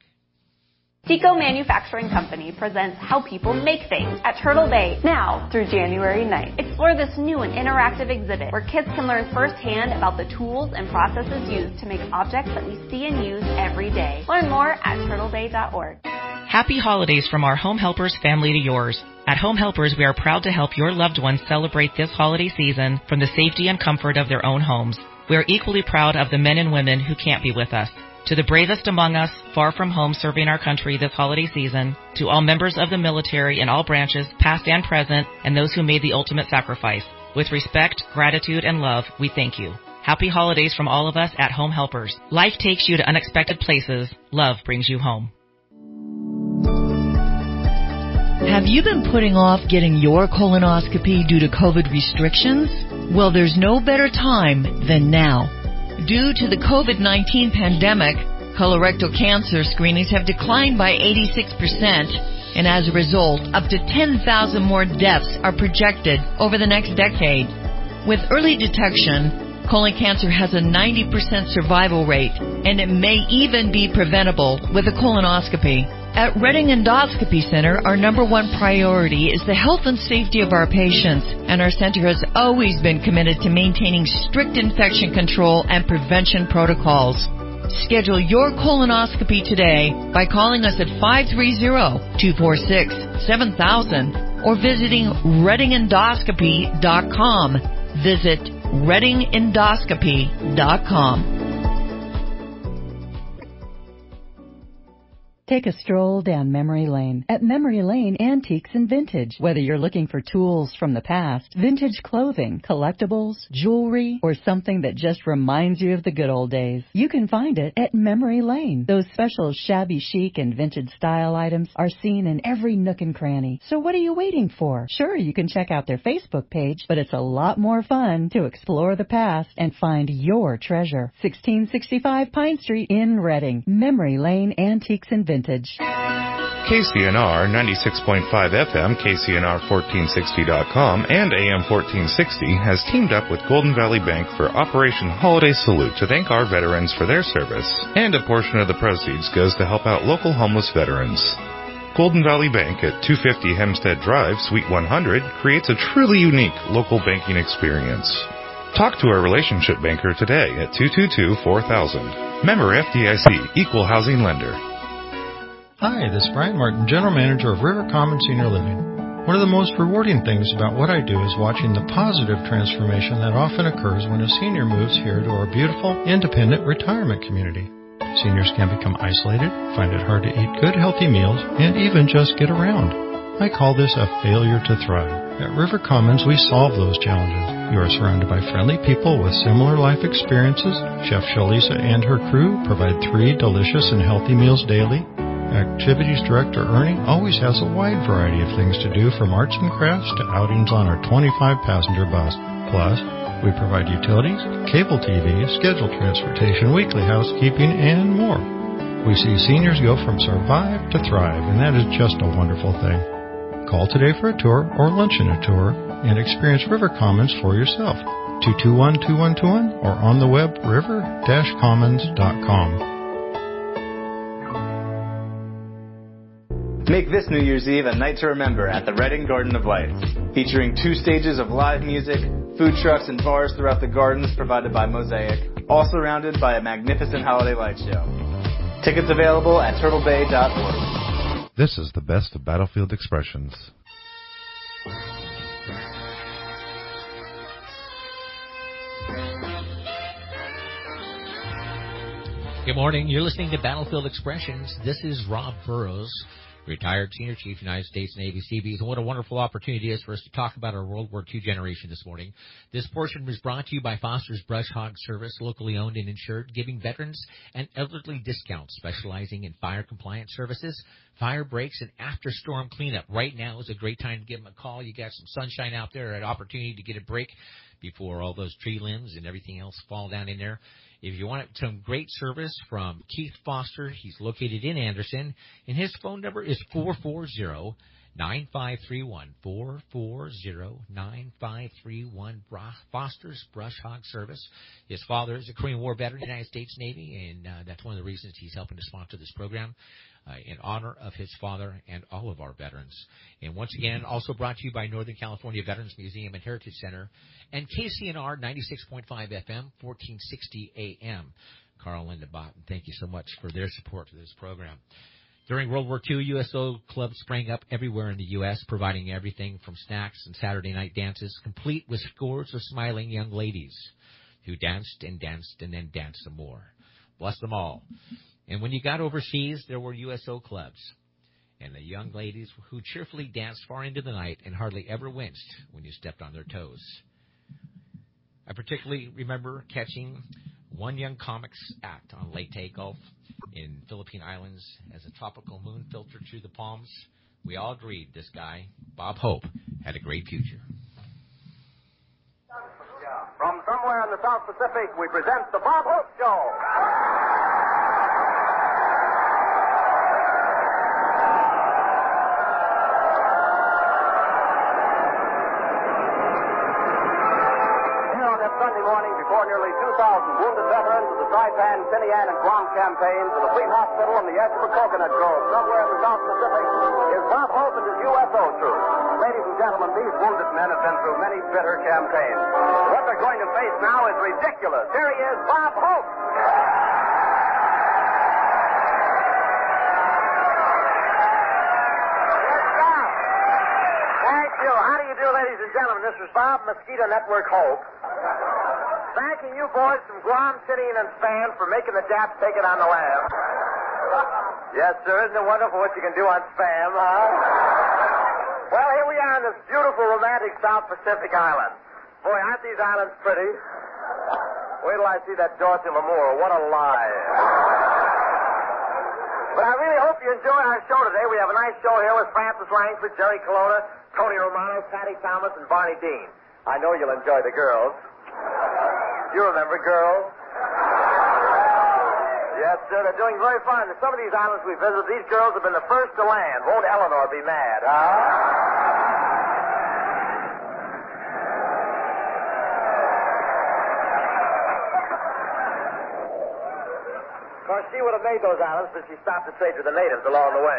Tico Manufacturing Company presents How People Make Things at Turtle Bay now through January ninth. Explore this new and interactive exhibit where kids can learn firsthand about the tools and processes used to make objects that we see and use every day. Learn more at turtle bay dot org.
Happy holidays from our Home Helpers family to yours. At Home Helpers, we are proud to help your loved ones celebrate this holiday season from the safety and comfort of their own homes. We are equally proud of the men and women who can't be with us. To the bravest among us, far from home serving our country this holiday season, to all members of the military in all branches, past and present, and those who made the ultimate sacrifice. With respect, gratitude, and love, we thank you. Happy holidays from all of us at Home Helpers. Life takes you to unexpected places. Love brings you home.
Have you been putting off getting your colonoscopy due to COVID restrictions? Well, there's no better time than now. Due to the COVID nineteen pandemic, colorectal cancer screenings have declined by eighty-six percent, and as a result, up to ten thousand more deaths are projected over the next decade. With early detection, colon cancer has a ninety percent survival rate, and it may even be preventable with a colonoscopy. At Redding Endoscopy Center, our number one priority is the health and safety of our patients, and our center has always been committed to maintaining strict infection control and prevention protocols. Schedule your colonoscopy today by calling us at five three zero, two four six, seven thousand or visiting redding endoscopy dot com. Visit redding endoscopy dot com.
Take a stroll down memory lane at Memory Lane Antiques and Vintage. Whether you're looking for tools from the past, vintage clothing, collectibles, jewelry, or something that just reminds you of the good old days, you can find it at Memory Lane. Those special shabby chic and vintage style items are seen in every nook and cranny. So what are you waiting for? Sure, you can check out their Facebook page, but it's a lot more fun to explore the past and find your treasure. sixteen sixty-five Pine Street in Redding. Memory Lane Antiques and Vintage.
K C N R ninety-six point five F M, K C N R fourteen sixty dot com, and A M fourteen sixty has teamed up with Golden Valley Bank for Operation Holiday Salute to thank our veterans for their service, and a portion of the proceeds goes to help out local homeless veterans. Golden Valley Bank at two fifty Hempstead Drive, Suite one hundred, creates a truly unique local banking experience. Talk to our relationship banker today at two two two, four thousand. Member F D I C, Equal Housing Lender.
Hi, this is Brian Martin, General Manager of River Common Senior Living. One of the most rewarding things about what I do is watching the positive transformation that often occurs when a senior moves here to our beautiful, independent retirement community. Seniors can become isolated, find it hard to eat good, healthy meals, and even just get around. I call this a failure to thrive. At River Commons, we solve those challenges. You are surrounded by friendly people with similar life experiences. Chef Shalisa and her crew provide three delicious and healthy meals daily. Activities Director Ernie always has a wide variety of things to do, from arts and crafts to outings on our twenty-five passenger bus. Plus, we provide utilities, cable T V, scheduled transportation, weekly housekeeping, and more. We see seniors go from survive to thrive, and that is just a wonderful thing. Call today for a tour or lunch in a tour and experience River Commons for yourself. two two one, two one two one or on the web river dash commons dot com.
Make this New Year's Eve a night to remember at the Redding Garden of Lights, featuring two stages of live music, food trucks and bars throughout the gardens provided by Mosaic, all surrounded by a magnificent holiday light show. Tickets available at turtle bay dot org.
This is the best of Battlefield Expressions.
Good morning. You're listening to Battlefield Expressions. This is Rob Burrows, retired Senior Chief, United States Navy Seabees. And what a wonderful opportunity it is for us to talk about our World War Two generation this morning. This portion was brought to you by Foster's Brush Hog Service, locally owned and insured, giving veterans an elderly discount, specializing in fire compliance services, fire breaks, and after-storm cleanup. Right now is a great time to give them a call. You got some sunshine out there, an opportunity to get a break before all those tree limbs and everything else fall down in there. If you want some great service from Keith Foster, he's located in Anderson, and his phone number is four four zero, nine five three one, four four zero, nine five three one, Foster's Brush Hog Service. His father is a Korean War veteran in the United States Navy, and uh, that's one of the reasons he's helping to sponsor this program. Uh, in honor of his father and all of our veterans. And once again, also brought to you by Northern California Veterans Museum and Heritage Center and K C N R ninety-six point five F M, fourteen sixty A M. Carl Lindenbach, thank you so much for their support for this program. During World War Two, U S O clubs sprang up everywhere in the U S, providing everything from snacks and Saturday night dances, complete with scores of smiling young ladies who danced and danced and then danced some more. Bless them all. And when you got overseas, there were U S O clubs. And the young ladies who cheerfully danced far into the night and hardly ever winced when you stepped on their toes. I particularly remember catching one young comics act on Lake Takeoff in Philippine Islands as a tropical moon filtered through the palms. We all agreed this guy, Bob Hope, had a great future.
From somewhere in the South Pacific, we present the Bob Hope Show. Sunday morning, before nearly two thousand wounded veterans of the Saipan, Tinian, and Guam campaigns in the Fleet Hospital on the edge of a coconut grove somewhere in the South Pacific, is Bob Hope and his U S O troops. Ladies and gentlemen, these wounded men have been through many bitter campaigns. What they're going to face now is ridiculous. Here he is, Bob Hope. Thank you. How do you do, ladies and gentlemen? This is Bob, Mosquito Network Hope. Thanking you boys from Guam, Tinian, and Span for making the Japs take it on the lam. Yes, sir. Isn't it wonderful what you can do on Spam, huh? Well, here we are on this beautiful, romantic South Pacific island. Boy, aren't these islands pretty? Wait till I see that Dorothy Lamour. What a lie. But I really hope you enjoy our show today. We have a nice show here with Francis Langford, Jerry Colonna, Tony Romano, Patty Thomas, and Barney Dean. I know you'll enjoy the girls. You remember girls? Yes, sir. They're doing very fine. In some of these islands we visit, these girls have been the first to land. Won't Eleanor be mad, huh? Of course, she would have made those islands, but she stopped to say to the natives along the way.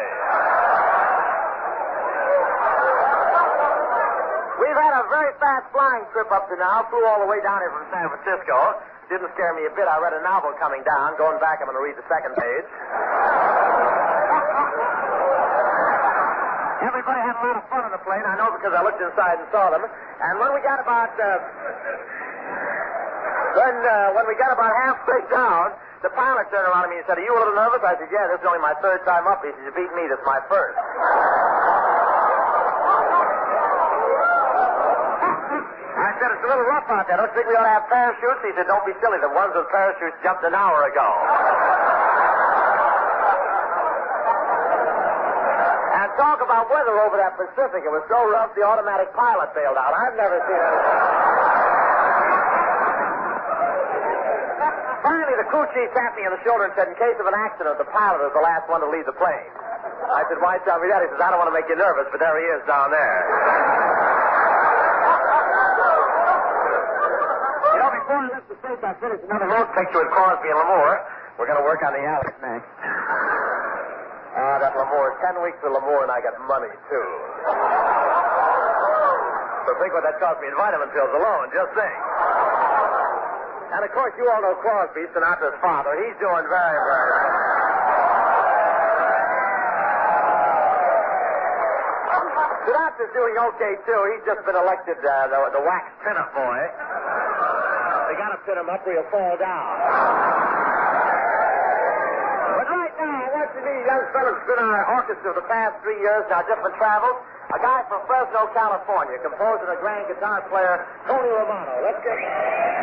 We've had a very fast flying trip up to now. Flew all the way down here from San Francisco. Didn't scare me a bit. I read a novel coming down. Going back, I'm going to read the second page. Everybody had a lot of fun on the plane. I know because I looked inside and saw them. And when we got about uh, when uh, when we got about halfway down, the pilot turned around to me and said, "Are you a little nervous?" I said, "Yeah, this is only my third time up." He said, "You beat me. This is my first." I said, "It's a little rough out there. Don't you think we ought to have parachutes?" He said, "Don't be silly. The ones with parachutes jumped an hour ago." And talk about weather over that Pacific. It was so rough, the automatic pilot bailed out. I've never seen it. Finally, the crew chief tapped me on the shoulder and said, "In case of an accident, the pilot is the last one to leave the plane." I said, "Why tell me that?" He says, "I don't want to make you nervous, but there he is down there." You know, before I left the States, I finished another road picture with Crosby and Lamour. We're going to work on the Alex next. Ah, uh, that Lamour. Ten weeks with Lamour, and I got money, too. So think what that cost me in vitamin pills alone. Just think. And, of course, you all know Crosby, Sinatra's father. He's doing very, very well. Sinatra's doing okay, too. He's just been elected uh, the, the wax pin-up boy. They got to pin him up or he'll fall down. But right now, I want you to meet a young fellow who's been our orchestra for the past three years, now different travels. A guy from Fresno, California, composer and a grand guitar player, Tony Romano. Let's get him.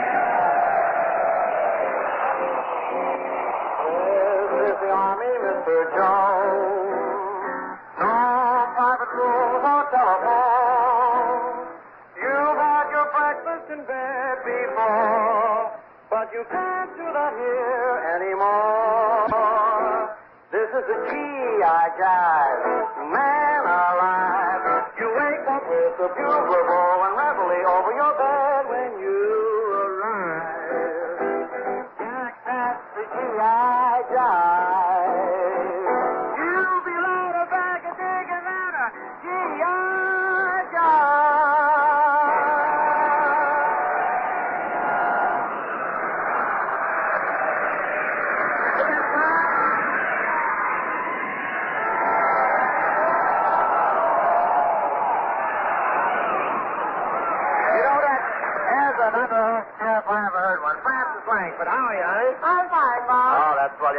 This is the Army, Mister Jones. No private room, no telephone. You've had your breakfast in bed before, but you can't do that here anymore. This is the G I jive, man alive. You wake up with a bugle bow and reveille over your bed when you arrive. Jack, that's the G I jive. You'll be right back a digging at a G I jive.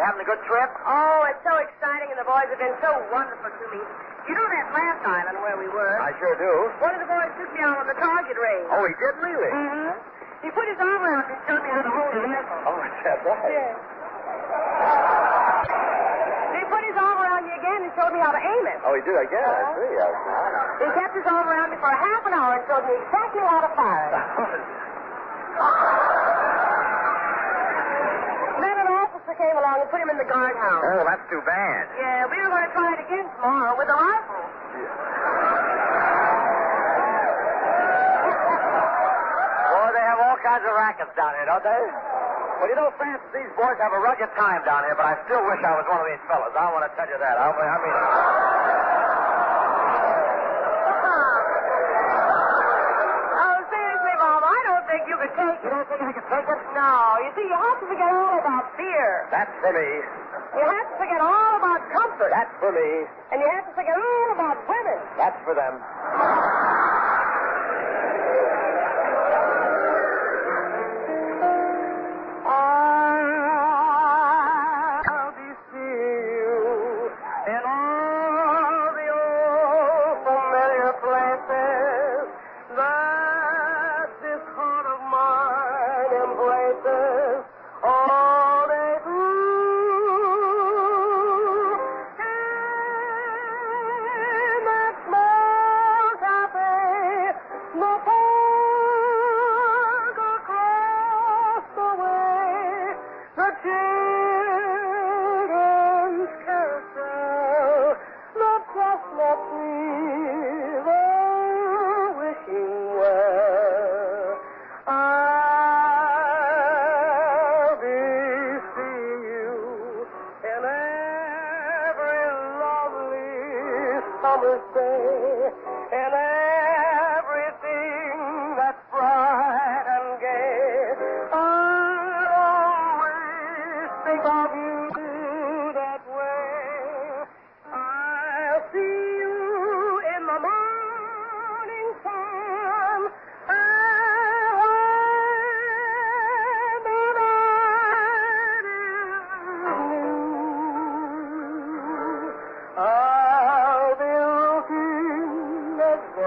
having a good trip?
Oh, it's so exciting, and the boys have been so wonderful to me. You know that last island where we were?
I sure do.
One of the boys took me out on the target range.
Oh, he did really?
Mm-hmm. He put his arm around me and showed me how to hold a rifle.
Oh, that's right.
Yeah. He put his arm around me again and showed me how to aim it.
Oh, he did again? I see. That's nice.
He kept his arm around me for a half an hour and showed me exactly how to fire it. Then an officer came along and put him in the guardhouse.
Oh, that's too bad.
Yeah, we were going to try it again tomorrow with a rifle.
Boy, they have all kinds of rackets down here, don't they? Well, you know, Francis, these boys have a rugged time down here, but I still wish I was one of these fellas. I want to tell you that. I mean... I mean
oh, seriously, Mom, I don't think you could take it.
You don't think I can take it?
No. You see, you have to forget all about fear.
That's for me.
You have to forget all about comfort.
That's for me.
And you have to forget all about women.
That's for them.
I'll be still in all the old familiar places that this heart of mine embraces all day through. In that small cafe, the park across the way, the children's carousel, the chestnut tree, the wishing well. I'll be seeing you in every lovely summer's day, in everything that's bright and gay. I'll always think of you that way. I'll see you in the morning sun, and when the night is new, I'll be looking at the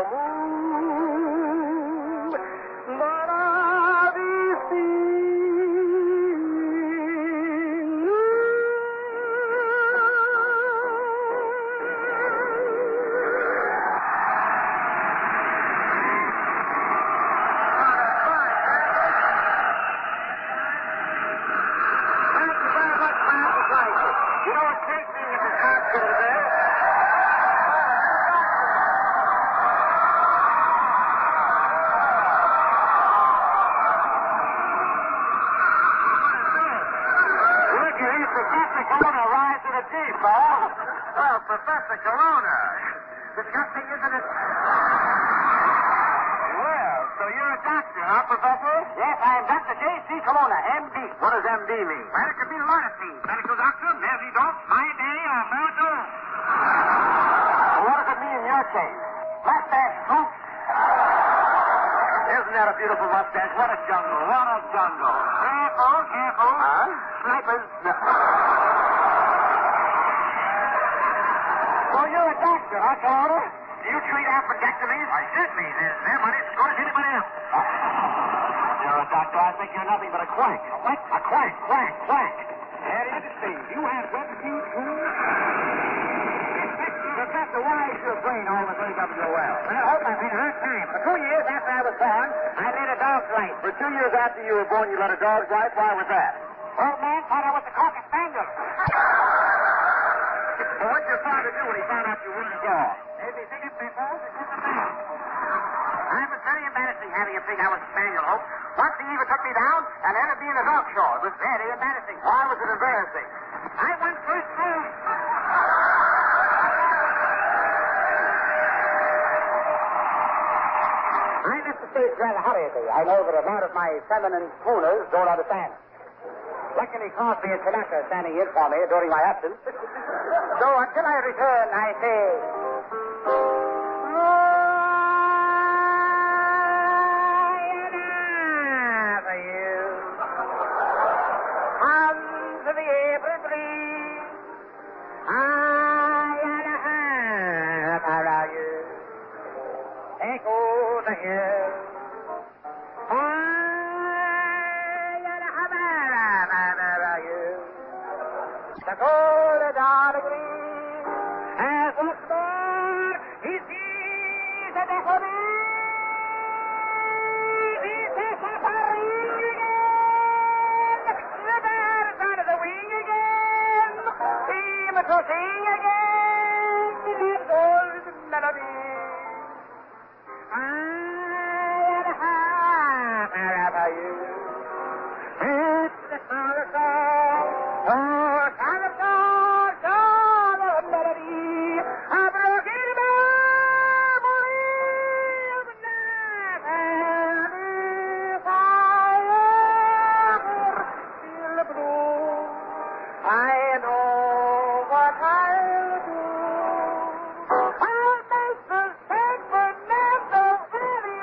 moon, but I'll be seeing you.
Thank you very much, Francis. Thank you. You know, it's great being at this hospital today. Look at you, Professor Corona, rise to the deep, huh? Well, Professor Corona. Disgusting, isn't it? Well, so you're a doctor, huh, Professor?
Yes, I am Doctor J C Corona, M D.
What does M D mean?
Well, it could mean a lot of things. Medical doctor, Mary Dope, my day, or Mojo.
What does it mean in your case?
Mustache, Hoop.
Isn't that a beautiful mustache? What a jungle. What a jungle.
Careful, careful.
Huh?
Snipers.
So you're a doctor, huh, Corona?
Do you treat appendectomies? I certainly. There's them on as good as anybody else.
You're a doctor. I think you're nothing but a quack.
A what? A quack, quack, quack.
Very interesting. You have web feet, too? Professor, why is your brain always A W L?
Well, I hope I've had a hard time. For two years after I was born, I led a dog's life.
For two years after you were born, you led a dog's life? Why was that?
Old man thought I was a cocker spaniel.
Well, what'd your father do when he found out you weren't a dog?
Made me think it before it was a man. It was very embarrassing having a pig I was a spaniel, Hope. Once he even took me down and let me in a dog show. It was very embarrassing.
Why was it embarrassing?
I won first place. I left the stage rather hurriedly. I know that a lot of my feminine owners don't understand. Luckily, Crosby and Tanaka are standing in for me during my absence. So until I return, I say... Come to the April breeze. The golden are green, as once more he sees the decoration. He says, "Ring again, the birds under the wing again, seem to sing again this old melody. I am happy about you. It's the song of song, oh, song of song, song of melody, a broken memory of night, and if I ever feel blue, I know what I'll do. I'll make the sacred meadow very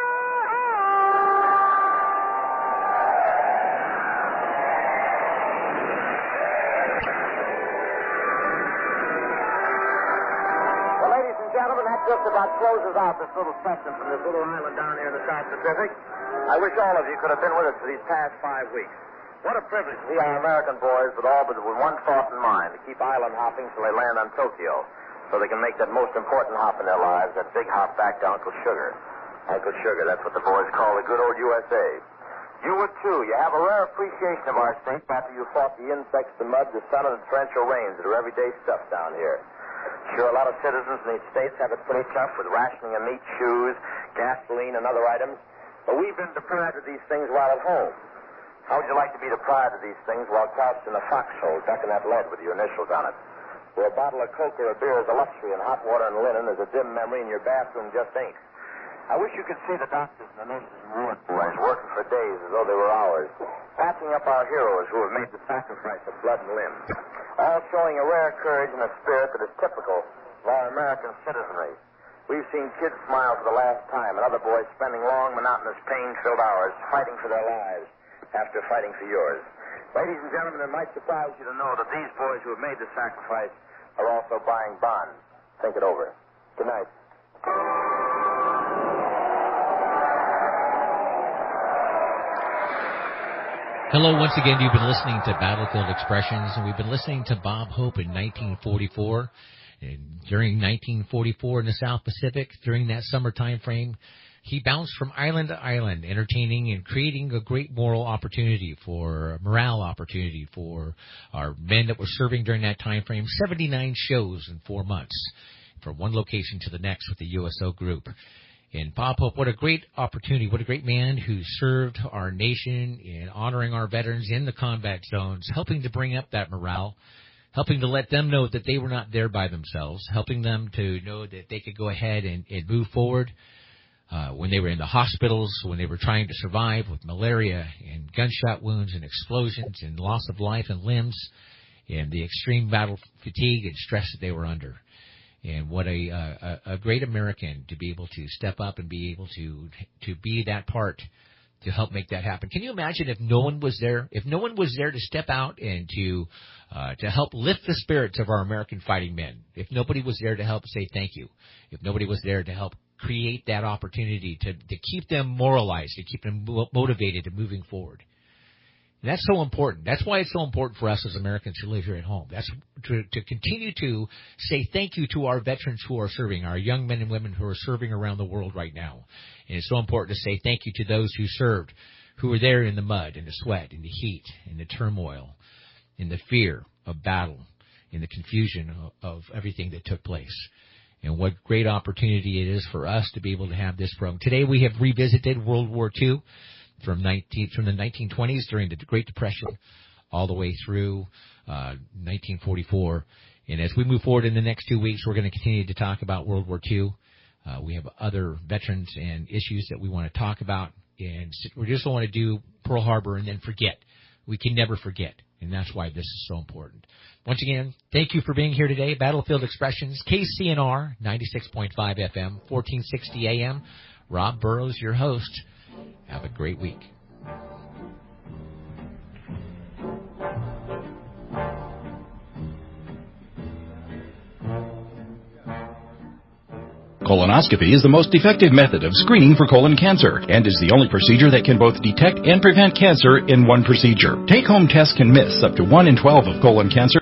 Well, ladies and gentlemen, that just about closes out this little section from this little island down here in the South Pacific. I wish all of you could have been with us for these past five weeks. What a privilege to see our American boys with all but with one thought in mind, to keep island hopping till they land on Tokyo, so they can make that most important hop in their lives, that big hop back to Uncle Sugar. Uncle Sugar, that's what the boys call the good old U S A. You would, too. You have a rare appreciation of our state after you fought the insects, the mud, the sun, and the torrential rains that are everyday stuff down here. Sure, a lot of citizens in these states have it pretty tough with rationing of meat, shoes, gasoline, and other items. But we've been deprived of these things while at home. How would you like to be deprived of these things while couched in a foxhole, ducking that lead with your initials on it? Where a bottle of Coke or a beer is a luxury and hot water and linen is a dim memory and your bathroom just ain't. I wish you could see the doctors and the nurses and ward boys working for days as though they were hours, patching up our heroes who have made the sacrifice of blood and limb, all showing a rare courage and a spirit that is typical of our American citizenry. We've seen kids smile for the last time and other boys spending long, monotonous, pain-filled hours fighting for their lives after fighting for yours. Ladies and gentlemen, it might surprise you to know that these boys who have made the sacrifice are also buying bonds. Think it over. Good night.
Hello, once again, you've been listening to Battlefield Expressions, and we've been listening to Bob Hope in nineteen forty-four. And during nineteen forty-four in the South Pacific, during that summer time frame, he bounced from island to island, entertaining and creating a great moral opportunity for morale opportunity for our men that were serving during that time frame. seventy-nine shows in four months from one location to the next with the U S O group. And Bob Hope, what a great opportunity, what a great man who served our nation in honoring our veterans in the combat zones, helping to bring up that morale, helping to let them know that they were not there by themselves, helping them to know that they could go ahead and, and move forward. Uh, when they were in the hospitals, when they were trying to survive with malaria and gunshot wounds and explosions and loss of life and limbs and the extreme battle fatigue and stress that they were under. And what a, uh, a great American to be able to step up and be able to to be that part to help make that happen. Can you imagine if no one was there? If no one was there to step out and to uh, to help lift the spirits of our American fighting men. If nobody was there to help say thank you. If nobody was there to help create that opportunity to, to keep them moralized, to keep them motivated and moving forward. And that's so important. That's why it's so important for us as Americans who live here at home. That's to, to continue to say thank you to our veterans who are serving, our young men and women who are serving around the world right now. And it's so important to say thank you to those who served, who were there in the mud, in the sweat, in the heat, in the turmoil, in the fear of battle, in the confusion of, of everything that took place. And what great opportunity it is for us to be able to have this program. Today we have revisited World War Two. From, nineteen, from the nineteen twenties during the Great Depression all the way through uh, nineteen forty-four. And as we move forward in the next two weeks, we're going to continue to talk about World War Two. Uh, we have other veterans and issues that we want to talk about. And we just don't want to do Pearl Harbor and then forget. We can never forget. And that's why this is so important. Once again, thank you for being here today. Battlefield Expressions, K C N R, ninety-six point five F M, fourteen sixty A M. Rob Burrows, your host. Have a great week.
Colonoscopy is the most effective method of screening for colon cancer and is the only procedure that can both detect and prevent cancer in one procedure. Take-home tests can miss up to one in twelve of colon cancer